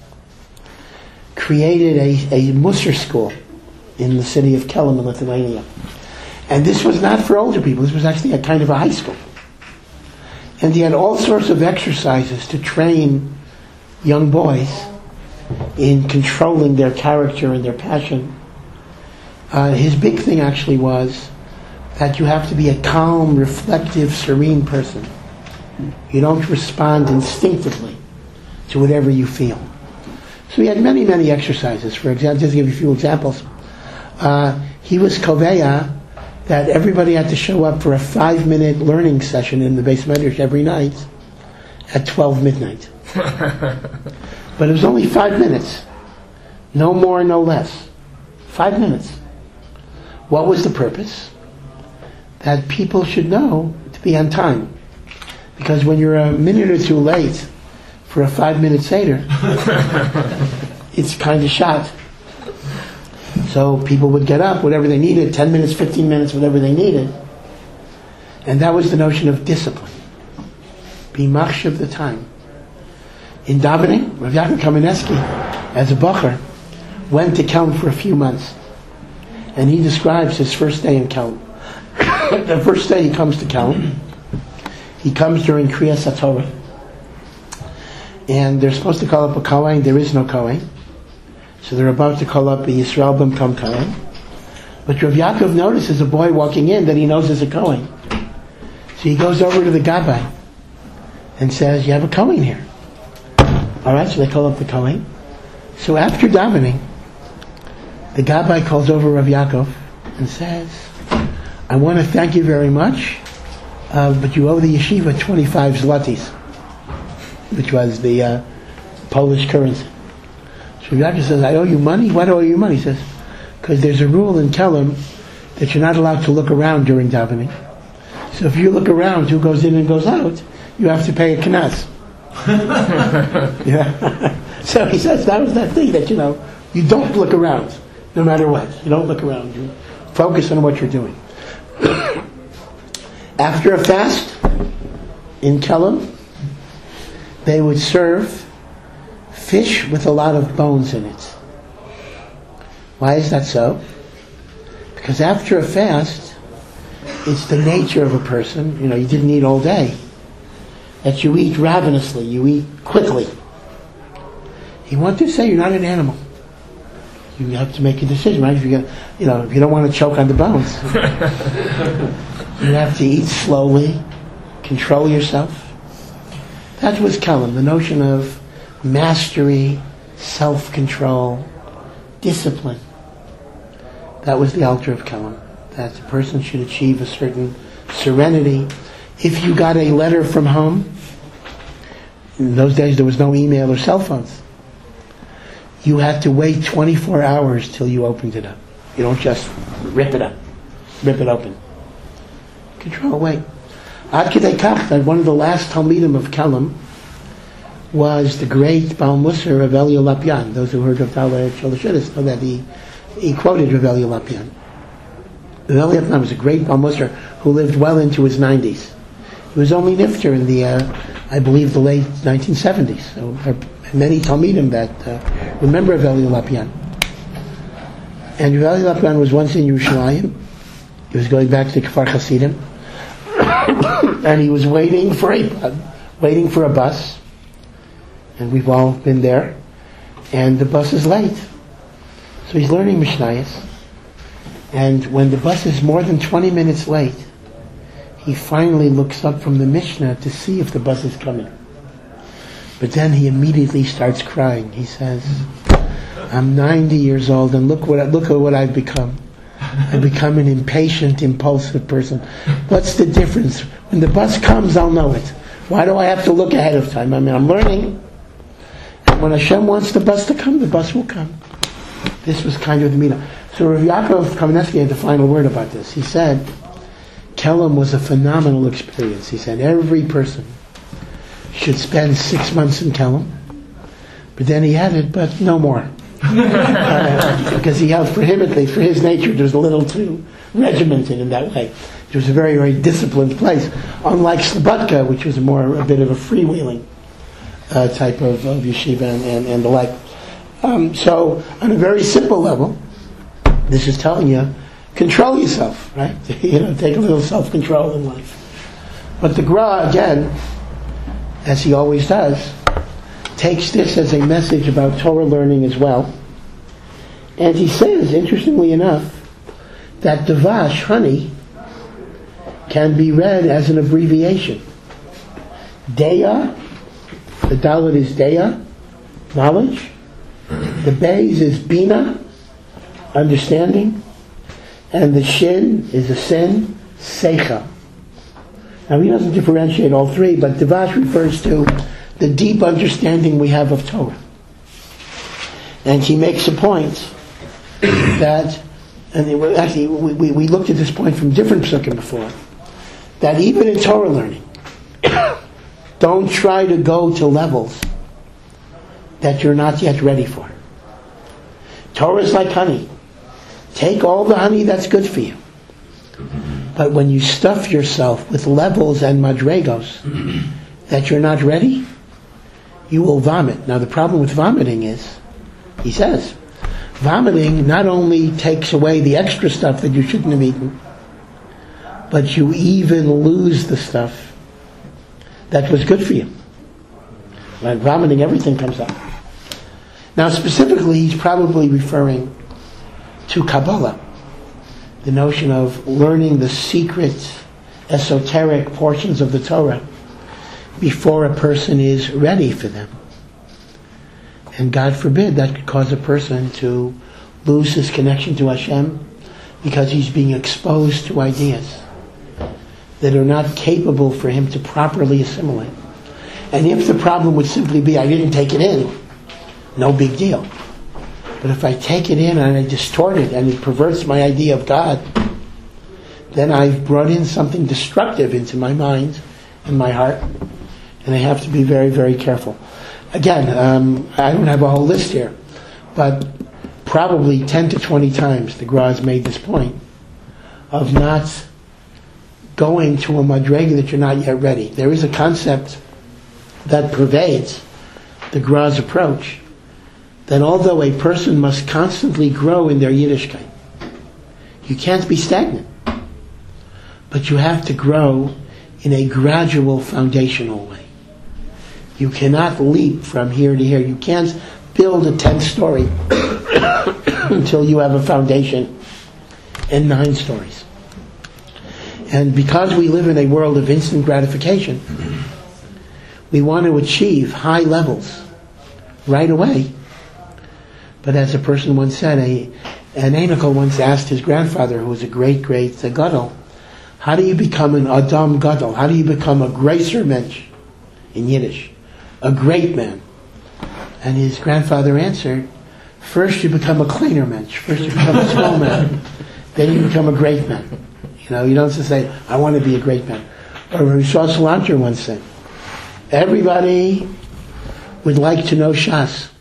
created a Musar school in the city of Kelm in Lithuania. And this was not for older people, this was actually a kind of a high school. And he had all sorts of exercises to train young boys in controlling their character and their passion. His big thing actually was that you have to be a calm, reflective, serene person. You don't respond instinctively to whatever you feel. So he had many, many exercises. For example, just to give you a few examples, he was koveya that everybody had to show up for a 5-minute learning session in the Beis Medrash every night at 12 midnight. But it was only 5 minutes. No more, no less. 5 minutes. What was the purpose? That people should know to be on time. Because when you're a minute or two late for a 5-minute Seder, it's kind of shot. So people would get up, whatever they needed, 10 minutes, 15 minutes, whatever they needed. And that was the notion of discipline. Be machshav the time. In davening, Rav Yaakov Kamenetsky, as a bacher, went to Kelm for a few months. And he describes his first day in Kelm. The first day he comes to Kelm, he comes during Kriyas HaTorah. And they're supposed to call up a Kohen. There is no Kohen. So they're about to call up a Yisrael B'mkom Kohen. But Rav Yaakov notices a boy walking in that he knows is a Kohen. So he goes over to the Gabbai and says, you have a Kohen here. All right, so they call up the Kohen. So after davening, the Gabbai calls over Rav Yaakov and says, I want to thank you very much, but you owe the yeshiva 25 zlotys, which was the Polish currency. So Rav Yaakov says, I owe you money? Why do I owe you money? He says, because there's a rule in Kelm that you're not allowed to look around during davening. So if you look around who goes in and goes out, you have to pay a knas. Yeah. So he says that was that thing that, you don't look around, no matter what. You don't look around. You focus on what you're doing. After a fast in Kelm, they would serve fish with a lot of bones in it. Why is that so? Because after a fast, it's the nature of a person, you didn't eat all day, that you eat ravenously, you eat quickly. He wanted to say you're not an animal. You have to make a decision, right? If you don't want to choke on the bones, you have to eat slowly, control yourself. That was Kelm, the notion of mastery, self-control, discipline. That was the altar of Kelm, that the person should achieve a certain serenity. If you got a letter from home, in those days there was no email or cell phones, you had to wait 24 hours till you opened it up. You don't just rip it open. Control, wait. Ad Kedei Kach, that one of the last Talmidim of Kelm was the great Baal Musar Rav Elya Lopian. Those who heard of Talmud Shalashidis know that he quoted Rav Elya Lopian. Rav Elya Lopian was a great Baal Musar who lived well into his 90s. He was only nifter in the, I believe, the late 1970s. So there are many Talmidim that remember Rav Elya Lopian. And Rav Elya Lopian was once in Yerushalayim. He was going back to Kfar Hasidim, and he was waiting for a bus. And we've all been there. And the bus is late. So he's learning Mishnayos. And when the bus is more than 20 minutes late, he finally looks up from the Mishnah to see if the bus is coming. But then he immediately starts crying. He says, I'm 90 years old and look at what I've become. I've become an impatient, impulsive person. What's the difference? When the bus comes, I'll know it. Why do I have to look ahead of time? I'm learning. And when Hashem wants the bus to come, the bus will come. This was kind of the meetup. So Rav Yaakov Kamenetsky had the final word about this. He said, Kelm was a phenomenal experience. He said, every person should spend 6 months in Kelm. But then he added, but no more. Because he held for him, at least, for his nature, it was a little too regimented in that way. It was a very, very disciplined place. Unlike Slobodka, which was a bit of a freewheeling type of yeshiva and the like. So, on a very simple level, this is telling you, control yourself, right? Take a little self-control in life. But the Gra, again, as he always does, takes this as a message about Torah learning as well. And he says, interestingly enough, that Davash, honey, can be read as an abbreviation. Deya, the Dalet is Deya, knowledge. The Beis is Bina, understanding. And the Shin is a sin, Seicha. Now he doesn't differentiate all three, but Davash refers to the deep understanding we have of Torah. And he makes a point that, and we looked at this point from different psukim before, that even in Torah learning, don't try to go to levels that you're not yet ready for. Torah is like honey. Take all the honey that's good for you. But when you stuff yourself with levels and madregos that you're not ready, you will vomit. Now the problem with vomiting is, he says, vomiting not only takes away the extra stuff that you shouldn't have eaten, but you even lose the stuff that was good for you. When vomiting, everything comes out. Now specifically, he's probably referring to Kabbalah, the notion of learning the secret, esoteric portions of the Torah before a person is ready for them. And God forbid that could cause a person to lose his connection to Hashem because he's being exposed to ideas that are not capable for him to properly assimilate. And if the problem would simply be, I didn't take it in, no big deal. But if I take it in and I distort it and it perverts my idea of God, then I've brought in something destructive into my mind and my heart, and I have to be very, very careful. Again, I don't have a whole list here, but probably 10 to 20 times the Gra has made this point of not going to a madrega that you're not yet ready. There is a concept that pervades the Gra's approach, that although a person must constantly grow in their Yiddishkeit, you can't be stagnant, but you have to grow in a gradual, foundational way. You cannot leap from here to here. You can't build a 10th story until you have a foundation and 9 stories. And because we live in a world of instant gratification, we want to achieve high levels right away. But as a person once said, an Enochel once asked his grandfather, who was a great gadol, how do you become an Adam gadol? How do you become a greiser mensch in Yiddish? A great man. And his grandfather answered, first you become a kleiner mensch. First you become a small man. Then you become a great man. You know, you don't just say, I want to be a great man. Or Roshah Salanter once said, everybody would like to know Shas.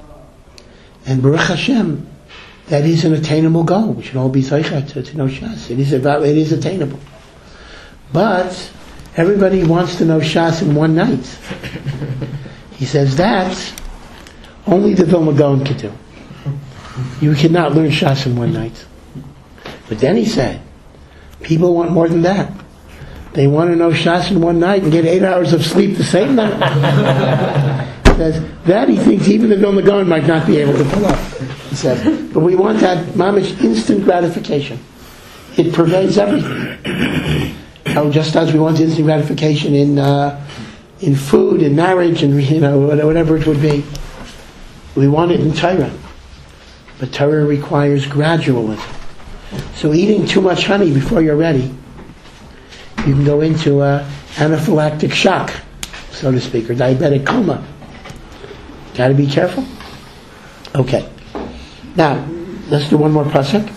And Baruch Hashem, that is an attainable goal. We should all be zeichet to know Shas. It is attainable. But everybody wants to know Shas in one night. He says that only the Vilna Gaon could do. You cannot learn Shas in one night. But then he said, people want more than that. They want to know Shas in one night and get 8 hours of sleep the same night. He says, that he thinks even the Vilna Gaon might not be able to pull off. He says, but we want that mamish instant gratification. It pervades everything. Just as we want instant gratification in food, in marriage, and whatever it would be, we want it in Torah. But Torah requires gradualism. So eating too much honey before you're ready, you can go into anaphylactic shock, so to speak, or diabetic coma. Got to be careful. Okay. Now, let's do one more pasuk.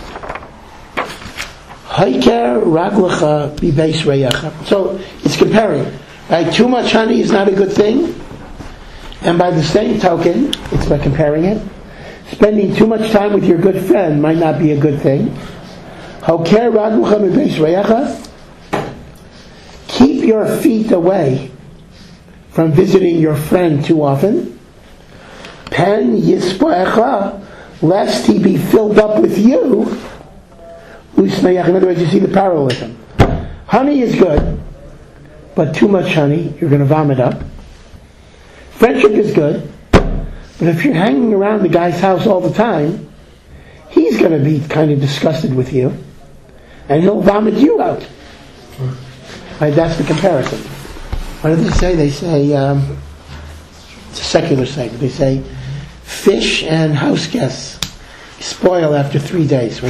Haiker raglecha bibeis reyecha. So it's comparing. Right? Too much honey is not a good thing, and by the same token, it's by comparing it. Spending too much time with your good friend might not be a good thing. Haiker raglecha bibeis reyecha. Keep your feet away from visiting your friend too often. Pen yispoecha, lest he be filled up with you. In other words, you see the parallelism. Honey is good, but too much honey, you're going to vomit up. Friendship is good, but if you're hanging around the guy's house all the time, he's going to be kind of disgusted with you, and he'll vomit you out. Right, that's the comparison. What do they say? They say, it's a secular site, they say, fish and house guests spoil after 3 days.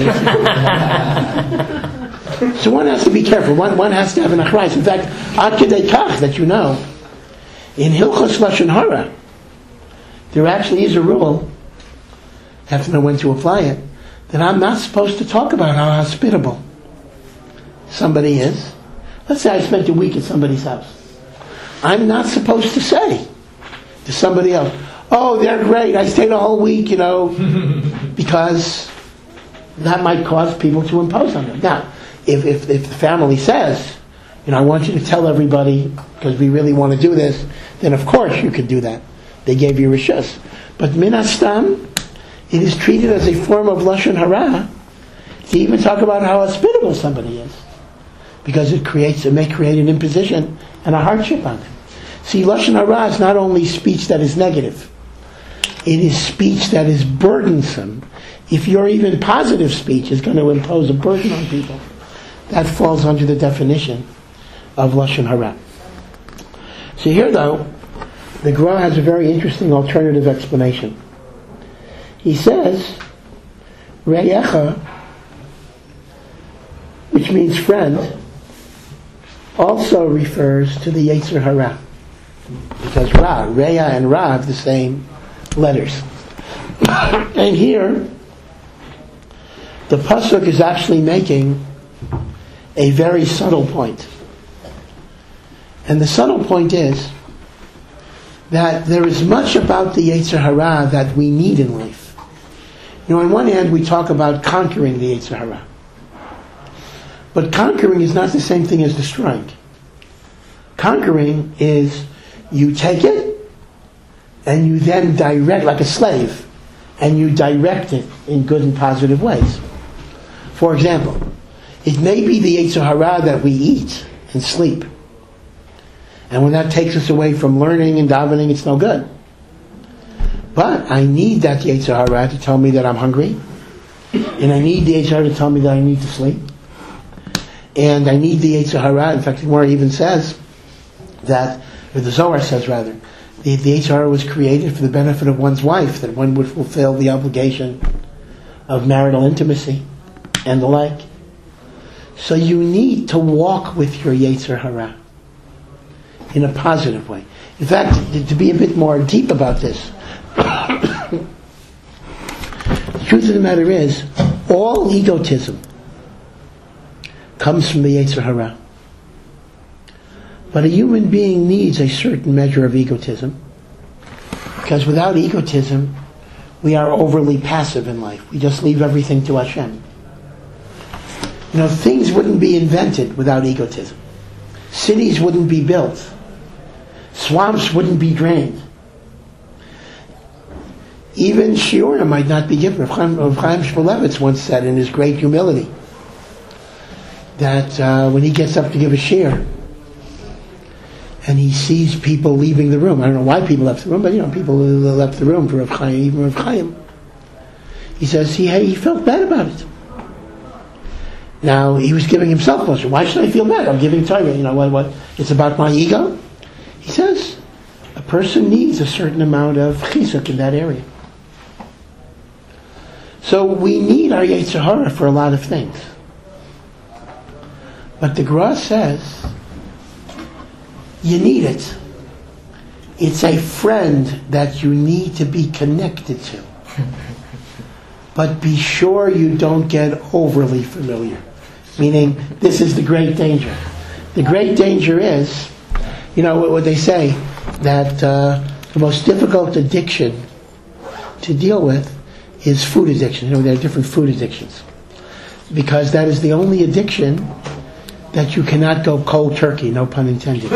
So one has to be careful. One has to have an achrayus. In fact, ad kedei kach, that you know, in Hilchos Lashon Hara, there actually is a rule, you have to know when to apply it, that I'm not supposed to talk about how hospitable somebody is. Let's say I spent a week at somebody's house. I'm not supposed to say to somebody else, oh, they're great, I stayed a whole week, because that might cause people to impose on them. Now, if the family says, I want you to tell everybody because we really want to do this, then of course you could do that. They gave you rishus. But min hastam, it is treated as a form of lashon hara to even talk about how hospitable somebody is, because it may create an imposition and a hardship on them. See, lashon hara is not only speech that is negative, it is speech that is burdensome. If your even positive speech is going to impose a burden on people, that falls under the definition of lashon hara. So here, though, the Gra has a very interesting alternative explanation. He says, Re'echa, which means friend, also refers to the Yetzer Hara. Because Re'ah and Ra have the same letters. And here, the Pasuk is actually making a very subtle point. And the subtle point is that there is much about the Yetzer Hara that we need in life. You know, on one hand, we talk about conquering the Yetzer Hara. But conquering is not the same thing as destroying. Conquering is you take it and you then direct, like a slave, and you direct it in good and positive ways. For example, it may be the Yetzer Hara that we eat and sleep. And when that takes us away from learning and davening, it's no good. But I need that Yetzer Hara to tell me that I'm hungry. And I need the Yetzer Hara to tell me that I need to sleep. And I need the Yetzer Hara. In fact, the Gemara even says that, or the Zohar says rather, the Yetzer Hara was created for the benefit of one's wife, that one would fulfill the obligation of marital intimacy and the like. So you need to walk with your Yetzer Hara in a positive way. In fact, to be a bit more deep about this, the truth of the matter is, all egotism comes from the Yetzer Hara. But a human being needs a certain measure of egotism, because without egotism, we are overly passive in life. We just leave everything to Hashem. You know, things wouldn't be invented without egotism. Cities wouldn't be built. Swamps wouldn't be drained. Even shiurim might not be given. Rav Chaim Shmulevitz once said in his great humility that when he gets up to give a shiur and he sees people leaving the room, I don't know why people left the room, but you know, people left the room for Rav Chaim, even Rav Chaim. He says he felt bad about it. Now, he was giving himself pleasure. Why should I feel bad? I'm giving Torah. You know, what? It's about my ego? He says, a person needs a certain amount of chizuk in that area. So we need our Yetzer Hara for a lot of things. But the Gra says, you need it. It's a friend that you need to be connected to. But be sure you don't get overly familiar. Meaning, this is the great danger. The great danger is, you know what they say, that the most difficult addiction to deal with is food addiction. You know, there are different food addictions. Because that is the only addiction that you cannot go cold turkey, no pun intended.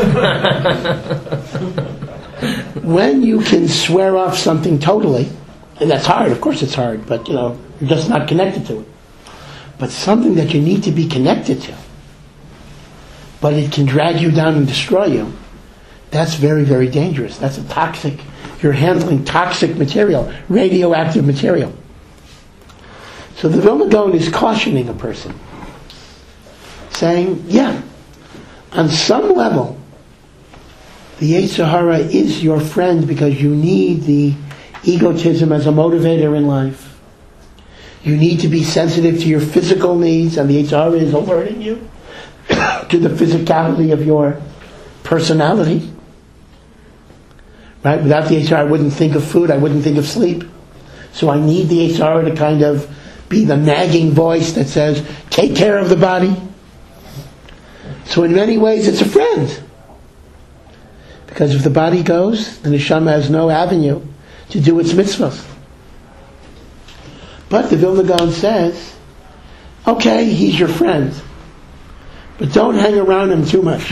When you can swear off something totally, and that's hard, of course it's hard, but you know, you're just not connected to it. But something that you need to be connected to, but it can drag you down and destroy you, that's very, very dangerous. That's a toxic, you're handling toxic material, radioactive material. So the Vilna Gaon is cautioning a person, saying, yeah, on some level, the Yetzer Hara is your friend because you need the egotism as a motivator in life. You need to be sensitive to your physical needs, and the Yetzer Hara is alerting you to the physicality of your personality. Right? Without the Yetzer Hara, I wouldn't think of food, I wouldn't think of sleep. So I need the Yetzer Hara to kind of be the nagging voice that says, take care of the body. So in many ways, it's a friend. Because if the body goes, the neshama has no avenue to do its mitzvahs. But the Vilna Gaon says, okay, he's your friend, but don't hang around him too much.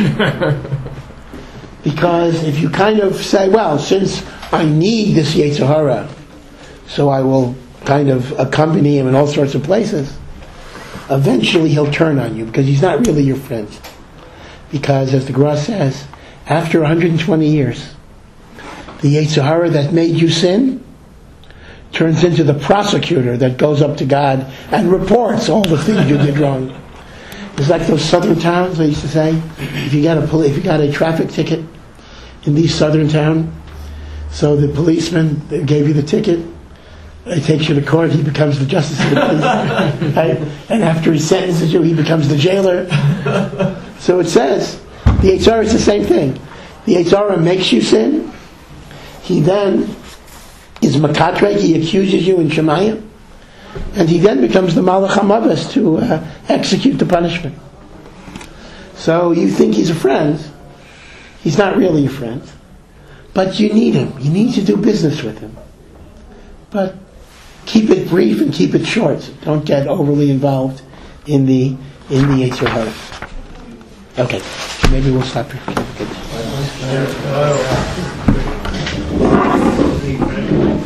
Because if you kind of say, well, since I need this Yetzer Hara, so I will kind of accompany him in all sorts of places, eventually he'll turn on you because he's not really your friend. Because as the Gra says, after 120 years, the Yetzer Hara that made you sin turns into the prosecutor that goes up to God and reports all the things you did wrong. It's like those southern towns, I used to say, if you got a traffic ticket in these southern towns, So the policeman that gave you the ticket, he takes you to court, he becomes the justice of the peace. Right? And after he sentences you, he becomes the jailer. So it says, the Yetzer Hara is the same thing. The Yetzer Hara makes you sin. He then is makatreg, he accuses you in Shemayim. And he then becomes the Malach HaMavis to execute the punishment. So you think he's a friend. He's not really a friend. But you need him. You need to do business with him. But keep it brief and keep it short. Don't get overly involved in the Yetzer Hara. Okay, so maybe we'll stop here.